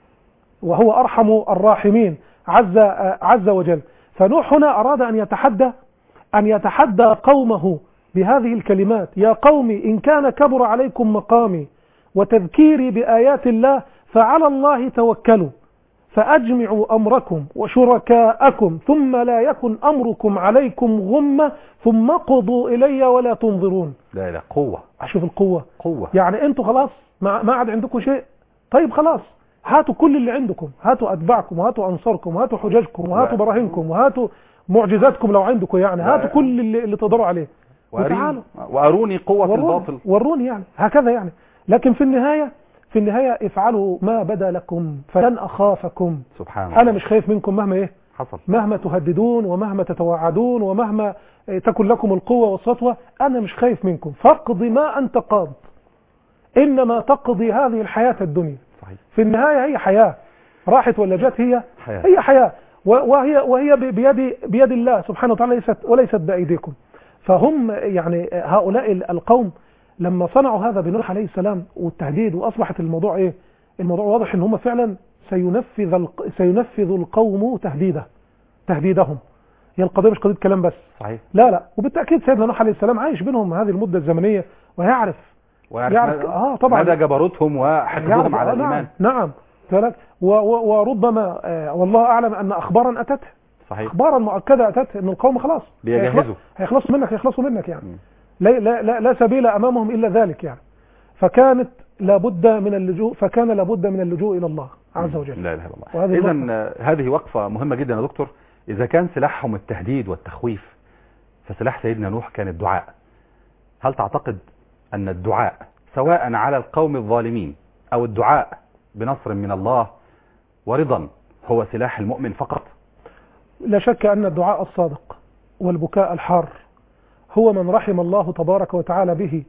وهو ارحم الراحمين عز عز وجل. فنوح هنا اراد ان يتحدى ان يتحدى قومه بهذه الكلمات: يا قوم إن كان كبر عليكم مقامي وتذكيري بآيات الله فعلى الله توكلوا فأجمعوا أمركم وشركاءكم ثم لا يكن أمركم عليكم غمة ثم قضوا إلي ولا تنظرون. لا لا قوة. أشوف القوة قوة. يعني أنتوا خلاص ما عاد عندكم شيء، طيب خلاص هاتوا كل اللي عندكم، هاتوا أتباعكم وهاتوا أنصاركم وهاتوا حججكم وهاتوا براهنكم وهاتوا معجزاتكم لو عندكم يعني، هاتوا كل اللي, اللي تقدروا عليه وتعالوا وأروني قوة وروني الباطل، وروني يعني هكذا يعني. لكن في النهاية في النهاية افعلوا ما بدا لكم فلن أخافكم. سبحان الله. أنا مش خايف منكم مهما إيه حصل. مهما تهددون ومهما تتوعدون ومهما تكن لكم القوة والسطوة، أنا مش خايف منكم، فاقضي ما أنت قاض، إنما تقضي هذه الحياة الدنيا. صحيح. في النهاية هي حياة، راحت ولا جت، هي حياة. هي حياة، وهي وهي بيد بيد الله سبحانه وتعالى، ليست وليست بأيديكم. فهم يعني هؤلاء القوم لما صنعوا هذا بنوح عليه السلام والتهديد، وأصبحت الموضوع إيه؟ الموضوع واضح إن هم فعلا سينفذ سينفذ القوم تهديده تهديدهم. هي القضية مش قضية كلام بس. صحيح. لا لا، وبالتأكيد سيدنا نوح عليه السلام عايش بينهم هذه المدة الزمنية، ويعرف ويعرف يعرف اه طبعا مدى جبروتهم وحقدهم على آه الإيمان. نعم نعم. وربما آه والله أعلم أن أخبارا أتته، صحيح. أخبارا مؤكدة أتته أن القوم خلاص بيجهزوا، هيخلصوا منك هيخلصوا منك يعني. لا, لا, لا, لا سبيل أمامهم إلا ذلك يعني. فكانت لابد من اللجوء فكان لابد من اللجوء إلى الله عز وجل. لا إله إلا الله. إذن هذه وقفة مهمة جدا يا دكتور. إذا كان سلاحهم التهديد والتخويف، فسلاح سيدنا نوح كان الدعاء. هل تعتقد أن الدعاء سواء على القوم الظالمين أو الدعاء بنصر من الله ورضا هو سلاح المؤمن فقط؟ لا شك أن الدعاء الصادق والبكاء الحار هو من رحم الله تبارك وتعالى به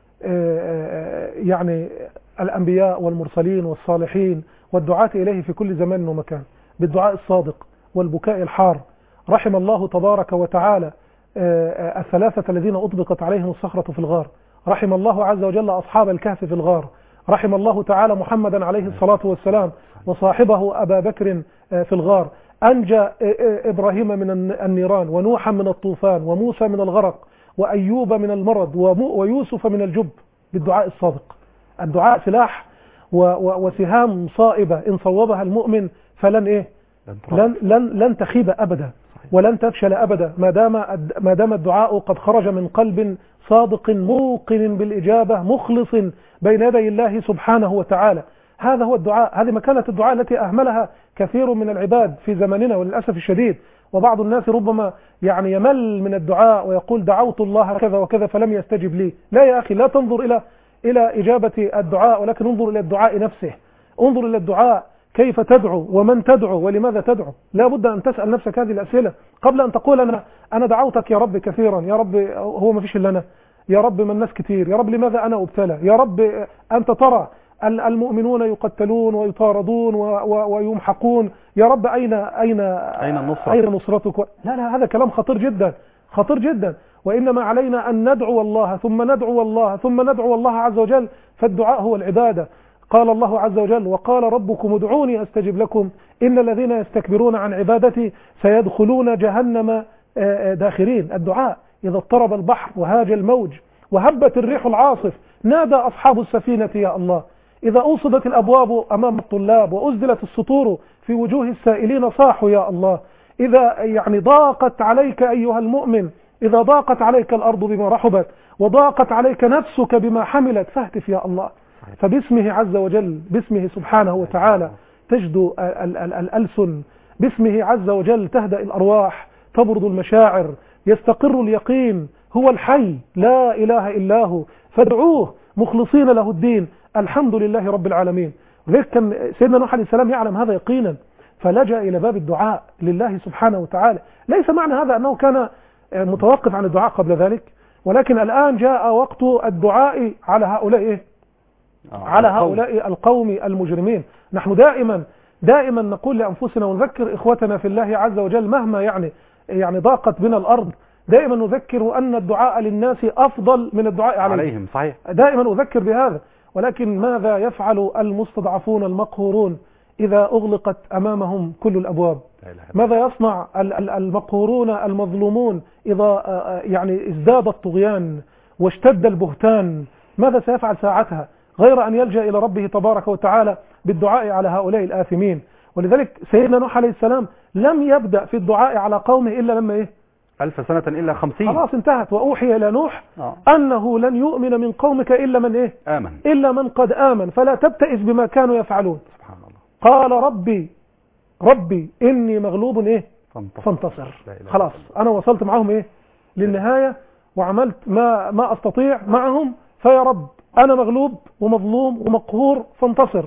يعني الأنبياء والمرسلين والصالحين والدعاة إليه في كل زمان ومكان. بالدعاء الصادق والبكاء الحار رحم الله تبارك وتعالى الثلاثة الذين أطبقت عليهم الصخرة في الغار، رحم الله عز وجل أصحاب الكهف في الغار، رحم الله تعالى محمدا عليه الصلاة والسلام وصاحبه أبا بكر في الغار، أنجى إبراهيم من النيران ونوحا من الطوفان وموسى من الغرق وأيوب من المرض ويوسف من الجب. بالدعاء الصادق. الدعاء سلاح وسهام صائبة إن صوبها المؤمن فلن إيه؟ لن, لن, لن تخيب أبدا ولن تفشل أبدا ما دام ما دام الدعاء قد خرج من قلب صادق موقن بالإجابة مخلص بين يدي الله سبحانه وتعالى. هذا هو الدعاء. هذه مكانة الدعاء التي أهملها كثير من العباد في زماننا وللأسف الشديد. وبعض الناس ربما يعني يمل من الدعاء ويقول دعوت الله كذا وكذا فلم يستجب لي. لا يا أخي، لا تنظر إلى إلى إجابة الدعاء، ولكن انظر إلى الدعاء نفسه. انظر إلى الدعاء كيف تدعو ومن تدعو ولماذا تدعو. لا بد أن تسأل نفسك هذه الأسئلة قبل أن تقول أنا أنا دعوتك يا رب كثيرا، يا رب هو ما فيش إلا أنا، يا رب من الناس كثير، يا رب لماذا أنا أبتلى، يا رب أنت ترى المؤمنون يقتلون ويطاردون ويمحقون، يا رب أين أين أين النصرة؟ أين نصرتك؟ لا لا، هذا كلام خطير جدا خطير جدا. وإنما علينا أن ندعو الله ثم ندعو الله ثم ندعو الله عز وجل. فالدعاء هو العبادة. قال الله عز وجل وقال ربكم ادعوني أستجب لكم إن الذين يستكبرون عن عبادتي سيدخلون جهنم داخرين. الدعاء إذا اضطرب البحر وهاج الموج وهبت الريح العاصف نادى أصحاب السفينة يا الله. إذا أوصدت الأبواب أمام الطلاب وأزدلت السطور في وجوه السائلين صاحوا يا الله. إذا يعني ضاقت عليك أيها المؤمن، إذا ضاقت عليك الأرض بما رحبت وضاقت عليك نفسك بما حملت فاهتف يا الله. فباسمه عز وجل، باسمه سبحانه وتعالى تجدو الألسن، باسمه عز وجل تهدأ الأرواح، تبرد المشاعر، يستقر اليقين. هو الحي لا إله إلا هو، فادعوه مخلصين له الدين. الحمد لله رب العالمين. وذلك كان سيدنا نوح عليه السلام يعلم هذا يقينا، فلجأ إلى باب الدعاء لله سبحانه وتعالى. ليس معنى هذا أنه كان متوقف عن الدعاء قبل ذلك، ولكن الآن جاء وقت الدعاء على هؤلاء إيه؟ على هؤلاء القوم المجرمين. نحن دائما دائما نقول لأنفسنا ونذكر إخوتنا في الله عز وجل مهما يعني يعني ضاقت بنا الأرض، دائما نذكر أن الدعاء للناس أفضل من الدعاء عليهم. عليهم صحيح. دائما أذكر بهذا. ولكن ماذا يفعل المستضعفون المقهورون إذا أغلقت أمامهم كل الأبواب؟ ماذا يصنع المقهورون المظلومون إذا يعني ازداد الطغيان واشتد البهتان؟ ماذا سيفعل ساعتها غير أن يلجأ إلى ربه تبارك وتعالى بالدعاء على هؤلاء الآثمين؟ ولذلك سيدنا نوح عليه السلام لم يبدأ في الدعاء على قومه إلا لما إيه؟ ألف سنة إلا خمسين. خلاص انتهت. وأوحي إلى نوح آه. أنه لن يؤمن من قومك إلا من إيه؟ آمن. إلا من قد آمن فلا تبتئس بما كانوا يفعلون. سبحان الله. قال ربي ربي إني مغلوب إيه؟ فانتصر, فانتصر. خلاص أنا وصلت معهم إيه؟ للنهاية وعملت ما ما أستطيع معهم، فيا رب أنا مغلوب ومظلوم ومقهور فانتصر.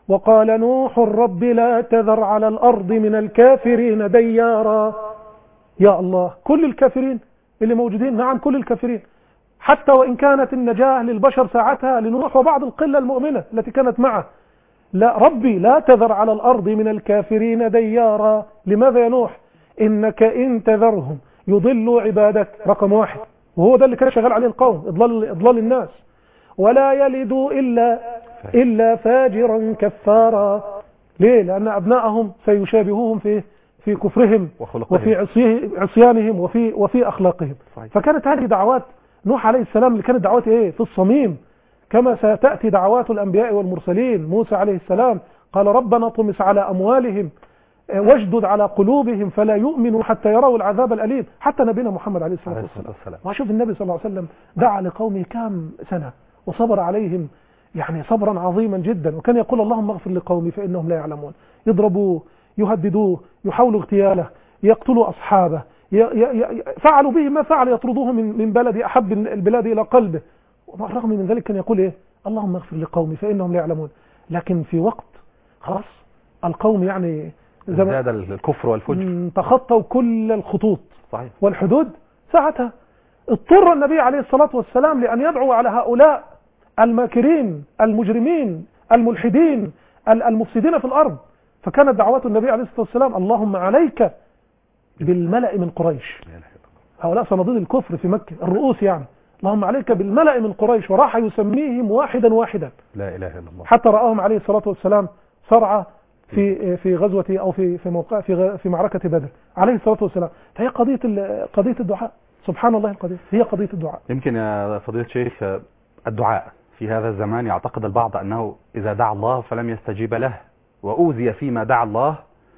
وقال نوح رب لا تذر على الأرض من الكافرين ديارا. يا الله، كل الكافرين اللي موجودين، نعم كل الكافرين، حتى وإن كانت النجاة للبشر ساعتها لنوح وبعض القلة المؤمنة التي كانت معه. لا، ربي لا تذر على الأرض من الكافرين ديارا. لماذا يا نوح؟ إنك إن تذرهم يضلوا عبادك، رقم واحد، وهو ده اللي كان شغال عليه القوم، إضلال, إضلال الناس. ولا يلدوا إلا, إلا فاجرا كفارا. ليه؟ لأن أبنائهم سيشابهوهم في في كفرهم وفي عصيانهم وفي وفي أخلاقهم. فكانت هذه دعوات نوح عليه السلام اللي كانت دعوات إيه؟ في الصميم، كما ستأتي دعوات الأنبياء والمرسلين. موسى عليه السلام قال ربنا طمس على أموالهم واشدد على قلوبهم فلا يؤمنوا حتى يروا العذاب الأليم. حتى نبينا محمد عليه الصلاة والسلام، وشوف النبي صلى الله عليه وسلم دعا لقومه كام سنة وصبر عليهم يعني صبرا عظيما جدا، وكان يقول اللهم اغفر لقومي فإنهم لا يعلمون. يضربوه، يهددوه، يحاولوا اغتياله، يقتلوا أصحابه، ي ي فعلوا به ما فعل، يطردوه من من بلد أحب البلاد إلى قلبه. وبالرغم من ذلك كان يقول إيه؟ اللهم اغفر لقومي فإنهم لا يعلمون. لكن في وقت خلاص القوم يعني زاد الكفر والفجر، تخطوا كل الخطوط صحيح والحدود، ساعتها اضطر النبي عليه الصلاة والسلام لأن يدعو على هؤلاء الماكرين المجرمين الملحدين المفسدين في الأرض. فكانت دعوات النبي عليه الصلاة والسلام اللهم عليك بالملأ من قريش، هؤلاء صناديد الكفر في مكة، الرؤوس يعني، اللهم عليك بالملأ من قريش، وراح يسميهم واحدا واحدا، لا إله إلا الله، حتى رآهم عليه الصلاة والسلام صرعى في في غزوة أو في في موقع في في معركة بدر عليه الصلاة والسلام. فهي قضية قضية الدعاء، سبحان الله، القضية هي قضية الدعاء. يمكن يا فضيلة الشيخ الدعاء في هذا الزمان يعتقد البعض أنه إذا دعا الله فلم يستجيب له، وأوذي فيما دعا الله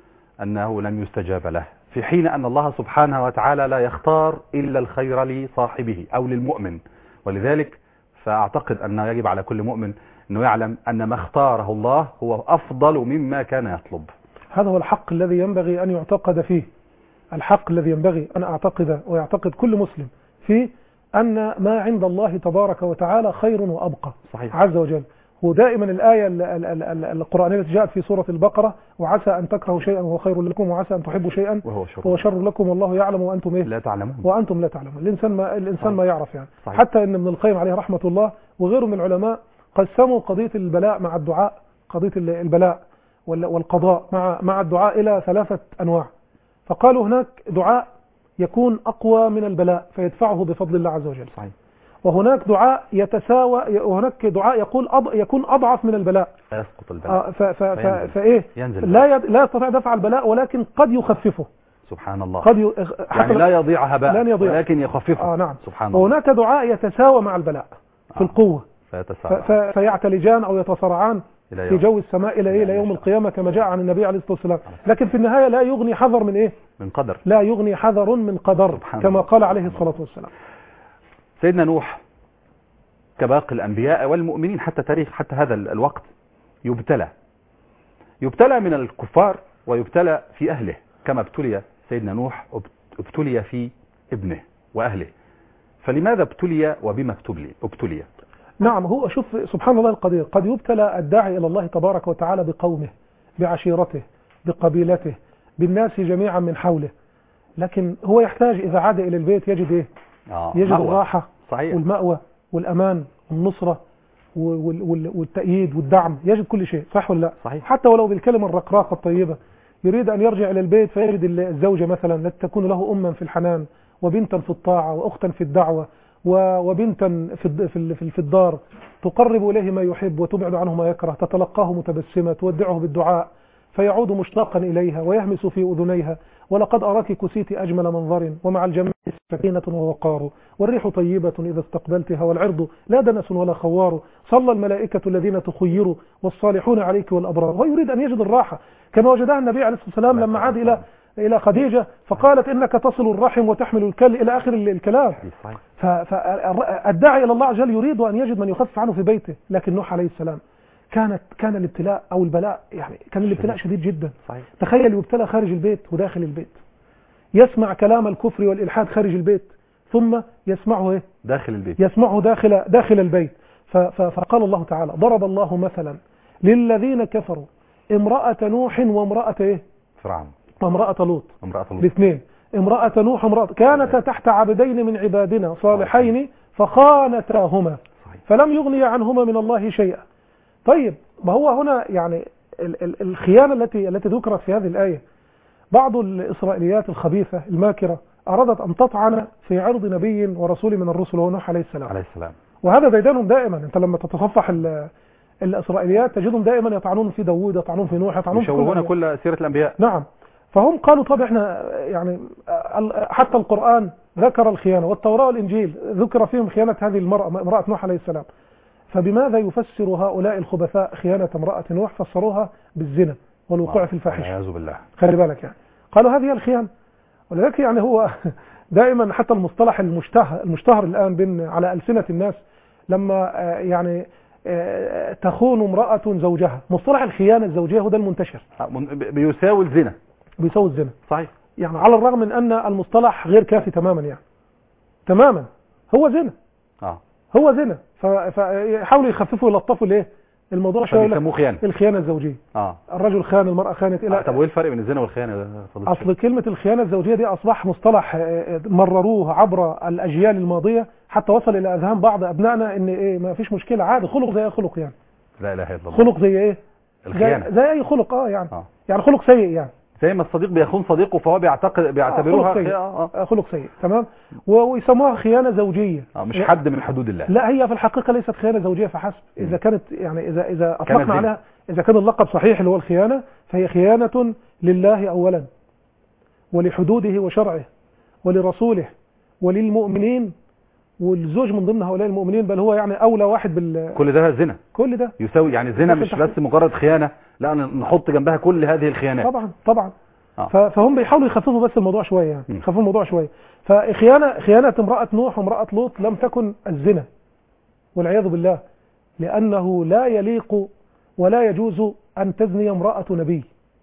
أنه لم يستجاب له، في حين أن الله سبحانه وتعالى لا يختار إلا الخير لصاحبه أو للمؤمن. ولذلك فأعتقد أنه يجب على كل مؤمن أنه يعلم أن ما اختاره الله هو أفضل مما كان يطلب. هذا هو الحق الذي ينبغي أن يعتقد فيه، الحق الذي ينبغي أن أعتقد ويعتقد كل مسلم فيه، أن ما عند الله تبارك وتعالى خير وأبقى صحيح. عز وجل. ودائما الآية القرآنية التي جاءت في سورة البقرة وعسى أن تكرهوا شيئا وهو خير لكم وعسى أن تحبوا شيئا وهو شر لكم والله يعلم وأنتم إيه؟ لا تعلمون وأنتم لا تعلمون. الإنسان ما الإنسان ما يعرف يعني صحيح. حتى إن ابن القيم عليه رحمة الله وغيره من العلماء قسموا قضية البلاء مع الدعاء، قضية البلاء والقضاء مع مع الدعاء إلى ثلاثة أنواع. فقالوا هناك دعاء يكون أقوى من البلاء فيدفعه بفضل الله عز وجل صحيح. وهناك دعاء يتساوى، وهناك دعاء يقول أض... يكون أضعف من البلاء فيسقط البلاء ف... ف... ف... فإيه ينزل لا يد... لا يستطيع دفع البلاء ولكن قد يخففه سبحان الله، قد ي... يعني لا يضيع هباء يضيع. ولكن يخففه آه نعم. سبحان الله. وهناك دعاء يتساوى مع البلاء في آه. القوة فيتساوى. ف... فيعتلجان أو يتصارعان في جو السماء إلى إيه إلى يوم القيامة كما جاء عن النبي عليه الصلاة والسلام. لكن في النهاية لا يغني حذر من إيه من قدر، لا يغني حذر من قدر كما قال عليه الصلاة والسلام. سيدنا نوح كباقي الأنبياء والمؤمنين حتى تاريخ حتى هذا الوقت يبتلى يبتلى من الكفار ويبتلى في أهله، كما ابتلي سيدنا نوح ابتلي في ابنه وأهله. فلماذا ابتلي وبما ابتلي ابتلي نعم، هو شوف سبحان الله القدير، قد يبتلى الداعي إلى الله تبارك وتعالى بقومه، بعشيرته، بقبيلته، بالناس جميعا من حوله، لكن هو يحتاج إذا عاد إلى البيت يجد إيه آه يجد مأوى. الراحة صحيح. والمأوى والأمان والنصرة والتأييد والدعم، يجد كل شيء صح ولا لا؟ صحيح. حتى ولو بالكلمة الرقراقة الطيبة. يريد أن يرجع إلى البيت فيجد الزوجة مثلا تكون له أما في الحنان وبنتا في الطاعة وأختا في الدعوة وبنتا في في الدار، تقرب إليه ما يحب وتبعد عنه ما يكره، تتلقاه متبسمة، تودعه بالدعاء فيعود مشتاقا إليها ويهمس في أذنيها ولقد أراك كسيت أجمل منظر ومع الجمال سكينة ووقار والريح طيبة إذا استقبلتها والعرض لا دنس ولا خوار صلى الملائكة الذين تخيروا والصالحون عليك والأبرار. ويريد أن يجد الراحة كما وجدها النبي عليه الصلاة والسلام لما عاد إلى إلى خديجة فقالت إنك تصل الرحم وتحمل الكل إلى آخر الكلام. فالداعي إلى الله عز وجل يريد أن يجد من يخفف عنه في بيته. لكن نوح عليه السلام كانت كان الابتلاء أو البلاء يعني كان الابتلاء شديد جدا. صحيح. تخيل يبتلى خارج البيت وداخل البيت، يسمع كلام الكفر والإلحاد خارج البيت ثم يسمعه إيه؟ داخل البيت، يسمعه داخل داخل البيت. فقال الله تعالى ضرب الله مثلا للذين كفروا امرأة نوح وامرأة ايه فرعون وامرأة لوط، امرأة لوط الاثنين، امرأة نوح وامرأة كانتا تحت عبدين من عبادنا صالحين فخانتاهما فلم يغني عنهما من الله شيئا. طيب ما هو هنا يعني ال ال الخيانة التي التي ذكرت في هذه الآية، بعض الإسرائيليات الخبيثة الماكرة أرادت أن تطعن في عرض نبي ورسول من الرسل وهو نوح عليه السلام عليه السلام وهذا ديدانهم دائما. أنت لما تتصفح الإسرائيليات تجدهم دائما يطعنون في داوود، يطعنون في نوح، يطعنون في يشوهون كل سيرة الأنبياء. نعم. فهم قالوا طب احنا يعني حتى القرآن ذكر الخيانة والتوراة والإنجيل ذكر فيهم خيانة هذه المرأة امرأة نوح عليه السلام، فبماذا يفسر هؤلاء الخبثاء خيانة امرأة نوح؟ فسروها بالزنا والوقوع في الفاحشة. والعياذ بالله. خلي بالك يعني قالوا هذه الخيانة. ولذلك يعني هو دائما حتى المصطلح المشتهر المشتهر الآن بين على ألسنة الناس لما يعني تخون امرأة زوجها، مصطلح الخيانة الزوجية هو ده المنتشر، بيساوي الزنا، بيساوي الزنا صحيح. يعني على الرغم من أن المصطلح غير كافي تماما، يعني تماما هو زنا اه هو زنا. فيحاولوا يخففوا يلطفوا ليه الموضوع شويه، يسموه خيانة، الخيانة الزوجية. اه الرجل خان، المرأة خانت الى آه. طب وايه الفرق بين الزنا والخيانة ده؟ اصل كلمة الخيانة الزوجية دي اصبح مصطلح مرروه عبر الاجيال الماضية حتى وصل الى اذهان بعض ابنائنا ان ايه ما فيش مشكلة عادي، خلق زي اي خلق يعني. لا اله الا الله. خلق زي ايه؟ الخيانة زي, زي اي خلق اه يعني آه. يعني خلق سيء يعني، زي ما الصديق بيخون صديقه فهو بيعتقد بيعتبروها آه خلق سيء. آه. خلق سيء تمام، ويسموها خيانة زوجية. آه مش حد من حدود الله. لا هي في الحقيقة ليست خيانة زوجية فحسب، إذا كانت يعني إذا إذا أطلقنا عليها، إذا كان اللقب صحيح اللي هو الخيانة، فهي خيانة لله أولا ولحدوده وشرعه ولرسوله وللمؤمنين، والزوج من ضمن هؤلاء المؤمنين، بل هو يعني أولى واحد بال كل ده زنا، كل ده يساوي يعني زنا، مش بس مجرد خيانة، لا نحط جنبها كل هذه الخيانات. طبعا طبعا آه. فهم بيحاولوا يخففوا بس الموضوع شوية يعني يخففوا الموضوع شوية. فخيانة خيانة امرأة نوح وامرأة لوط لم تكن الزنا والعياذ بالله، لأنه لا يليق ولا يجوز أن تزني امرأة نبي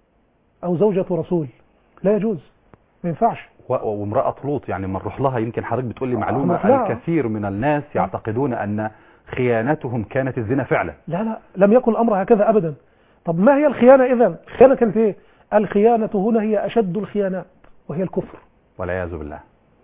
أو زوجة رسول، لا يجوز، ما ينفعش. وامرأة لوط يعني ما نروح لها، يمكن حضرتك بتقول لي معلومة، الكثير من الناس يعتقدون أن خيانتهم كانت الزنا فعلا. لا لا لم يكن الأمر هكذا أبدا. طب ما هي الخيانة إذن؟ الخيانة كانت إيه؟ الخيانة هنا هي أشد الخيانات وهي الكفر والعياذ بالله.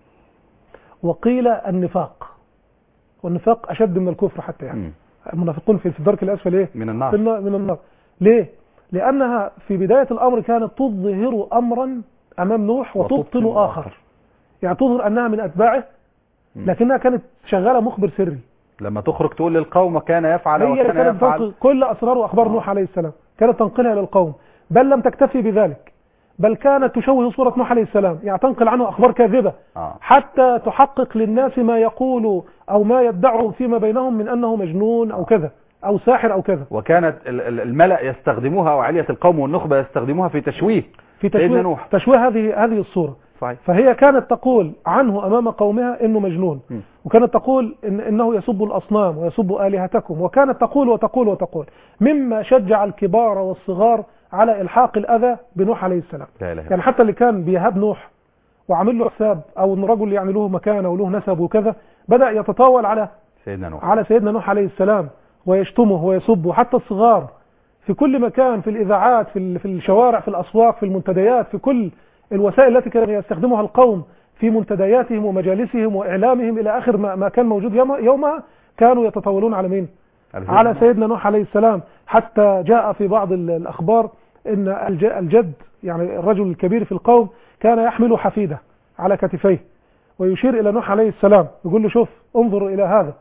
وقيل النفاق، والنفاق أشد من الكفر حتى يعني م. المنافقون في الدرك الأسفل إيه؟ من النار. من النار. ليه؟ لأنها في بداية الأمر كانت تظهر أمرا أمام نوح وتبطن آخر. آخر يعني تظهر أنها من أتباعه لكنها كانت شغالة مخبر سري، لما تخرج تقول للقوم كان يفعل هي وكان كانت يفعل كل أسرار وأخبار آه. نوح عليه السلام كانت تنقلها للقوم، بل لم تكتفي بذلك، بل كانت تشوه صورة نوح عليه السلام، يعني تنقل عنه أخبار كاذبة آه. حتى تحقق للناس ما يقول أو ما يدعوا فيما بينهم من أنه مجنون أو كذا أو ساحر أو كذا. وكانت الملأ يستخدموها وعلية القوم والنخبة يستخدموها في تشويه في تشويه نوح. تشويه هذه هذه الصورة. صحيح. فهي كانت تقول عنه أمام قومها إنه مجنون م. وكانت تقول إن إنه يسب الأصنام ويسب آلهتكم، وكانت تقول وتقول وتقول مما شجع الكبار والصغار على إلحاق الأذى بنوح عليه السلام. لا لا يعني حتى اللي كان بيهاب نوح وعمل له حساب أو إن رجل يعني له مكانه وله نسب وكذا، بدأ يتطاول على سيدنا نوح على سيدنا نوح عليه السلام ويشتمه ويسبه، حتى الصغار في كل مكان، في الإذاعات، في في الشوارع، في الأسواق، في المنتديات، في كل الوسائل التي كان يستخدمها القوم في منتدياتهم ومجالسهم وإعلامهم إلى آخر ما, ما كان موجود يوم يومها، كانوا يتطاولون على مين؟ على سيدنا نوح عليه السلام. حتى جاء في بعض الأخبار إن الجد يعني الرجل الكبير في القوم كان يحمل حفيدة على كتفيه ويشير إلى نوح عليه السلام، يقول له شوف انظر إلى هذا،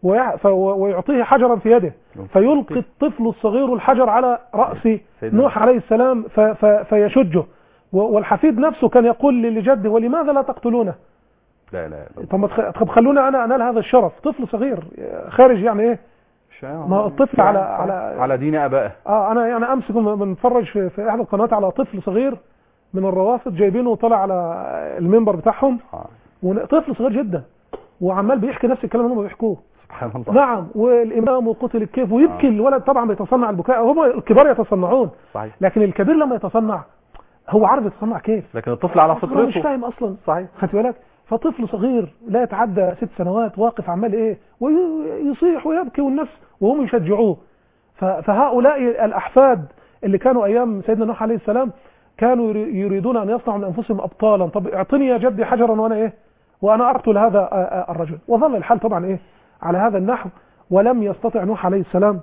ويعطيه حجرا في يده، فيلقي الطفل الصغير الحجر على رأس نوح عليه السلام فيشجه، والحفيد نفسه كان يقول لجده ولماذا لا تقتلونه؟ لا لا طب خلونا انا انال هذا الشرف، طفل صغير خارج يعني ايه، ما الطفل على على على دين ابائه. اه انا يعني امس كنت بنتفرج في, في احد القنوات على طفل صغير من الروافض جايبينه وطلع على المنبر بتاعهم، وطفل صغير جدا وعمال بيحكي نفس الكلام اللي هم بيحكوه. سبحان الله. نعم، والامام وقتل الكيف ويبكي آه. الولد طبعا بيتصنع البكاء، هم الكبار يتصنعون صحيح. لكن الكبير لما يتصنع هو عارف يتصنع كيف، لكن الطفل على فطرته مش فاهم اصلا. صحيح. خدت بالك؟ فطفل صغير لا يتعدى ست سنوات واقف عمال ايه ويصيح ويبكي والناس وهم يشجعوه، فهؤلاء الأحفاد اللي كانوا أيام سيدنا نوح عليه السلام كانوا يريدون أن يصنعوا من أنفسهم أبطالا. طب اعطني يا جدي حجرا وأنا إيه وأنا أقتل هذا الرجل. وظل الحال طبعا إيه على هذا النحو، ولم يستطع نوح عليه السلام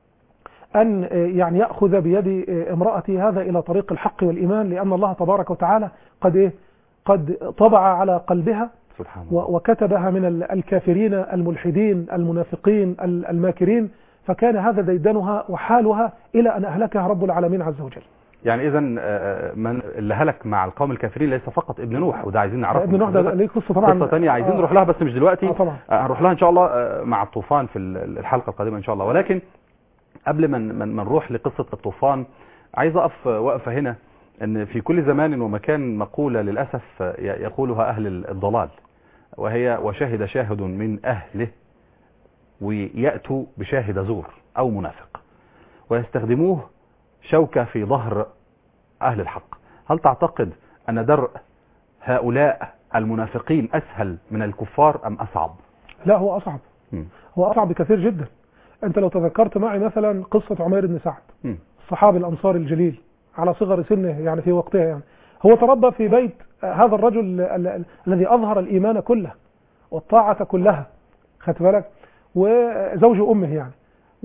أن يعني يأخذ بيد امرأته هذا إلى طريق الحق والإيمان، لأن الله تبارك وتعالى قد إيه قد طبع على قلبها سبحان الله. وكتبها من الكافرين الملحدين المنافقين الماكرين، فكان هذا ديدنها وحالها إلى أن أهلكها رب العالمين عز وجل. يعني إذا من اللي هلك مع القوم الكافرين ليس فقط ابن نوح، وده عايزين نعرفه. ابن نوح ده ليه قصة طبعا، قصة ثانية عايزين نروح لها بس مش دلوقتي. آه طبعا. هنروح لها إن شاء الله مع الطوفان في الحلقة القادمة إن شاء الله. ولكن قبل ما ما نروح لقصة الطوفان عايز أقف وقفة هنا، أن في كل زمان ومكان مقولة للأسف يقولها أهل الضلال، وهي وشهد شاهد من أهله، ويأتوا بشاهد زور أو منافق ويستخدموه شوكة في ظهر أهل الحق. هل تعتقد أن درء هؤلاء المنافقين أسهل من الكفار أم أصعب؟ لا، هو أصعب. م. هو أصعب بكثير جدا. أنت لو تذكرت معي مثلا قصة عمير بن سعد، م. الصحابي الأنصاري الجليل على صغر سنه يعني في وقتها، يعني هو تربى في بيت هذا الرجل الذي أظهر الإيمان كله والطاعة كلها، خدت بالك، وزوج أمه يعني،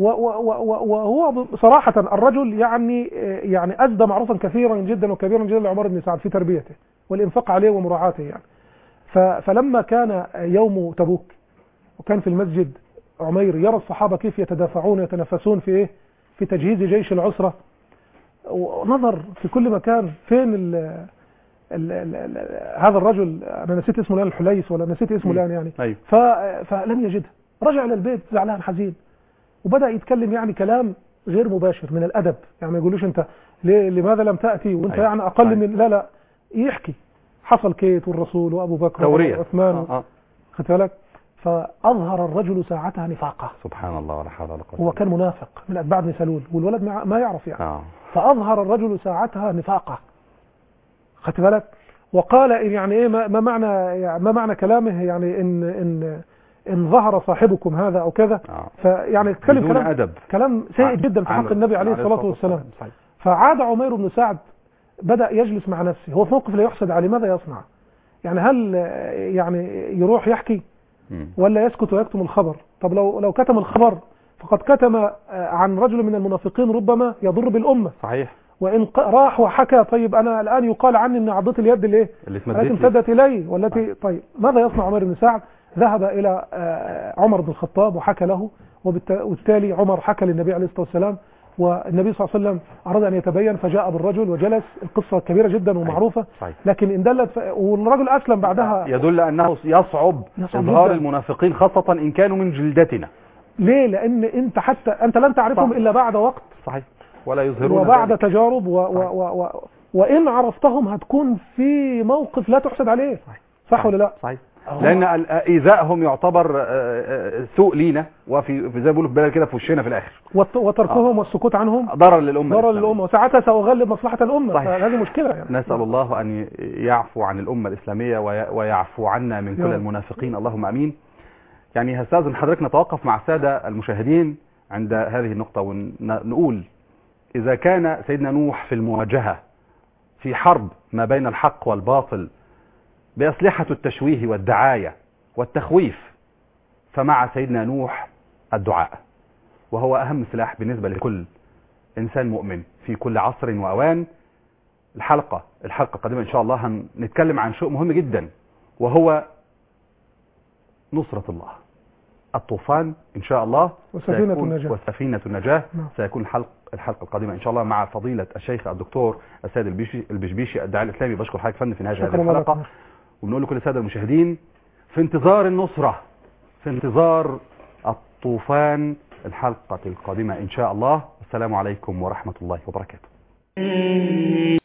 وهو صراحة الرجل يعني يعني أدى معروفا كثيرا جدا وكبيرا جدا لعمر بن سعد في تربيته والإنفاق عليه ومراعاته يعني. فلما كان يوم تبوك وكان في المسجد عمير يرى الصحابة كيف يتدافعون ويتنافسون في إيه في تجهيز جيش العسرة، ونظر في كل مكان فين ال ال ال ال هذا الرجل، أنا نسيت اسمه الآن، الحليس ولا نسيت اسمه الآن يعني. أيوه. فلم يجده، رجع إلى البيت زعلان حزين، وبدأ يتكلم يعني كلام غير مباشر من الأدب، يعني ما يقولوش أنت لماذا لم تأتي وأنت أيوه. يعني أقل أيوه. من لا لا يحكي حصل كيت والرسول وأبو بكر وعثمان آه. آه. خدت بالك. فأظهر الرجل ساعتها نفاقه. سبحان الله ولا حول ولا قوة. هو كان منافق من أتباع ابن سلول والولد ما يعرف يعني. آه. فأظهر الرجل ساعتها نفاقه، خدت بالك، وقال يعني إيه ما معنى يعني ما معنى كلامه، يعني إن إن إن ظهر صاحبكم هذا أو كذا. آه. فيعني اتكلم كلام أدب. كلام سيء جدا في حق النبي عليه الصلاة والسلام. فعاد عمير بن سعد بدأ يجلس مع نفسه، هو في موقف لا يحسد عليه، ماذا يصنع؟ يعني هل يعني يروح يحكي ولا يسكت ويكتم الخبر؟ طب لو لو كتم الخبر فقد كتم عن رجل من المنافقين ربما يضر بالأمة. صحيح. وإن راح وحكى طيب أنا الآن يقال عني أن عضت اليد الايه التي امتدت إلي والتي. طيب ماذا يصنع عمر بن سعد؟ ذهب إلى عمر بن الخطاب وحكى له، وبالتالي عمر حكى للنبي عليه الصلاة والسلام، والنبي صلى الله عليه وسلم أراد أن يتبين فجاء بالرجل وجلس. القصة كبيرة جدا ومعروفة. صحيح. لكن إن دلت ف... والرجل أسلم بعدها. يدل أنه يصعب إظهار المنافقين خاصة إن كانوا من جلدتنا. ليه؟ لأن أنت حتى أنت لن تعرفهم إلا بعد وقت. صحيح. ولا يظهرون وبعد ذلك. تجارب و... و... و... و... وإن عرفتهم هتكون في موقف لا تحسد عليه. صحيح, صح ولا لا؟ صحيح. لأن إيذائهم يعتبر سوء لينا، وفي زي ما بيقولوا في بلد كده في وشنا في الآخر، وتركهم آه. والسكوت عنهم ضرر للأمة ضرر للأمة، وساعتها سأغلب مصلحة الأمة. فهذه مشكلة يعني. نسأل الله أن يعفو عن الأمة الإسلامية ويعفو عنا من كل يوم. المنافقين، اللهم أمين. يعني هستاذن حضرتك نتوقف مع السادة المشاهدين عند هذه النقطة ونقول إذا كان سيدنا نوح في المواجهة في حرب ما بين الحق والباطل بأسلحة التشويه والدعاية والتخويف، فمع سيدنا نوح الدعاء، وهو أهم سلاح بالنسبة لكل إنسان مؤمن في كل عصر وأوان. الحلقة الحلقة القادمة إن شاء الله هنتكلم عن شيء مهم جدا، وهو نصرة الله، الطوفان إن شاء الله، وسفينة النجاة وسفينة النجاة. سيكون الحلقة الحلقة القادمة إن شاء الله مع فضيلة الشيخ الدكتور السيد البشبيشي الداعية الإسلامي. بشكر حضرتك فندم في نهاية هذه الحلقة، وبنقول لكل السادة المشاهدين في انتظار النصرة، في انتظار الطوفان، الحلقة القادمة إن شاء الله. السلام عليكم ورحمة الله وبركاته.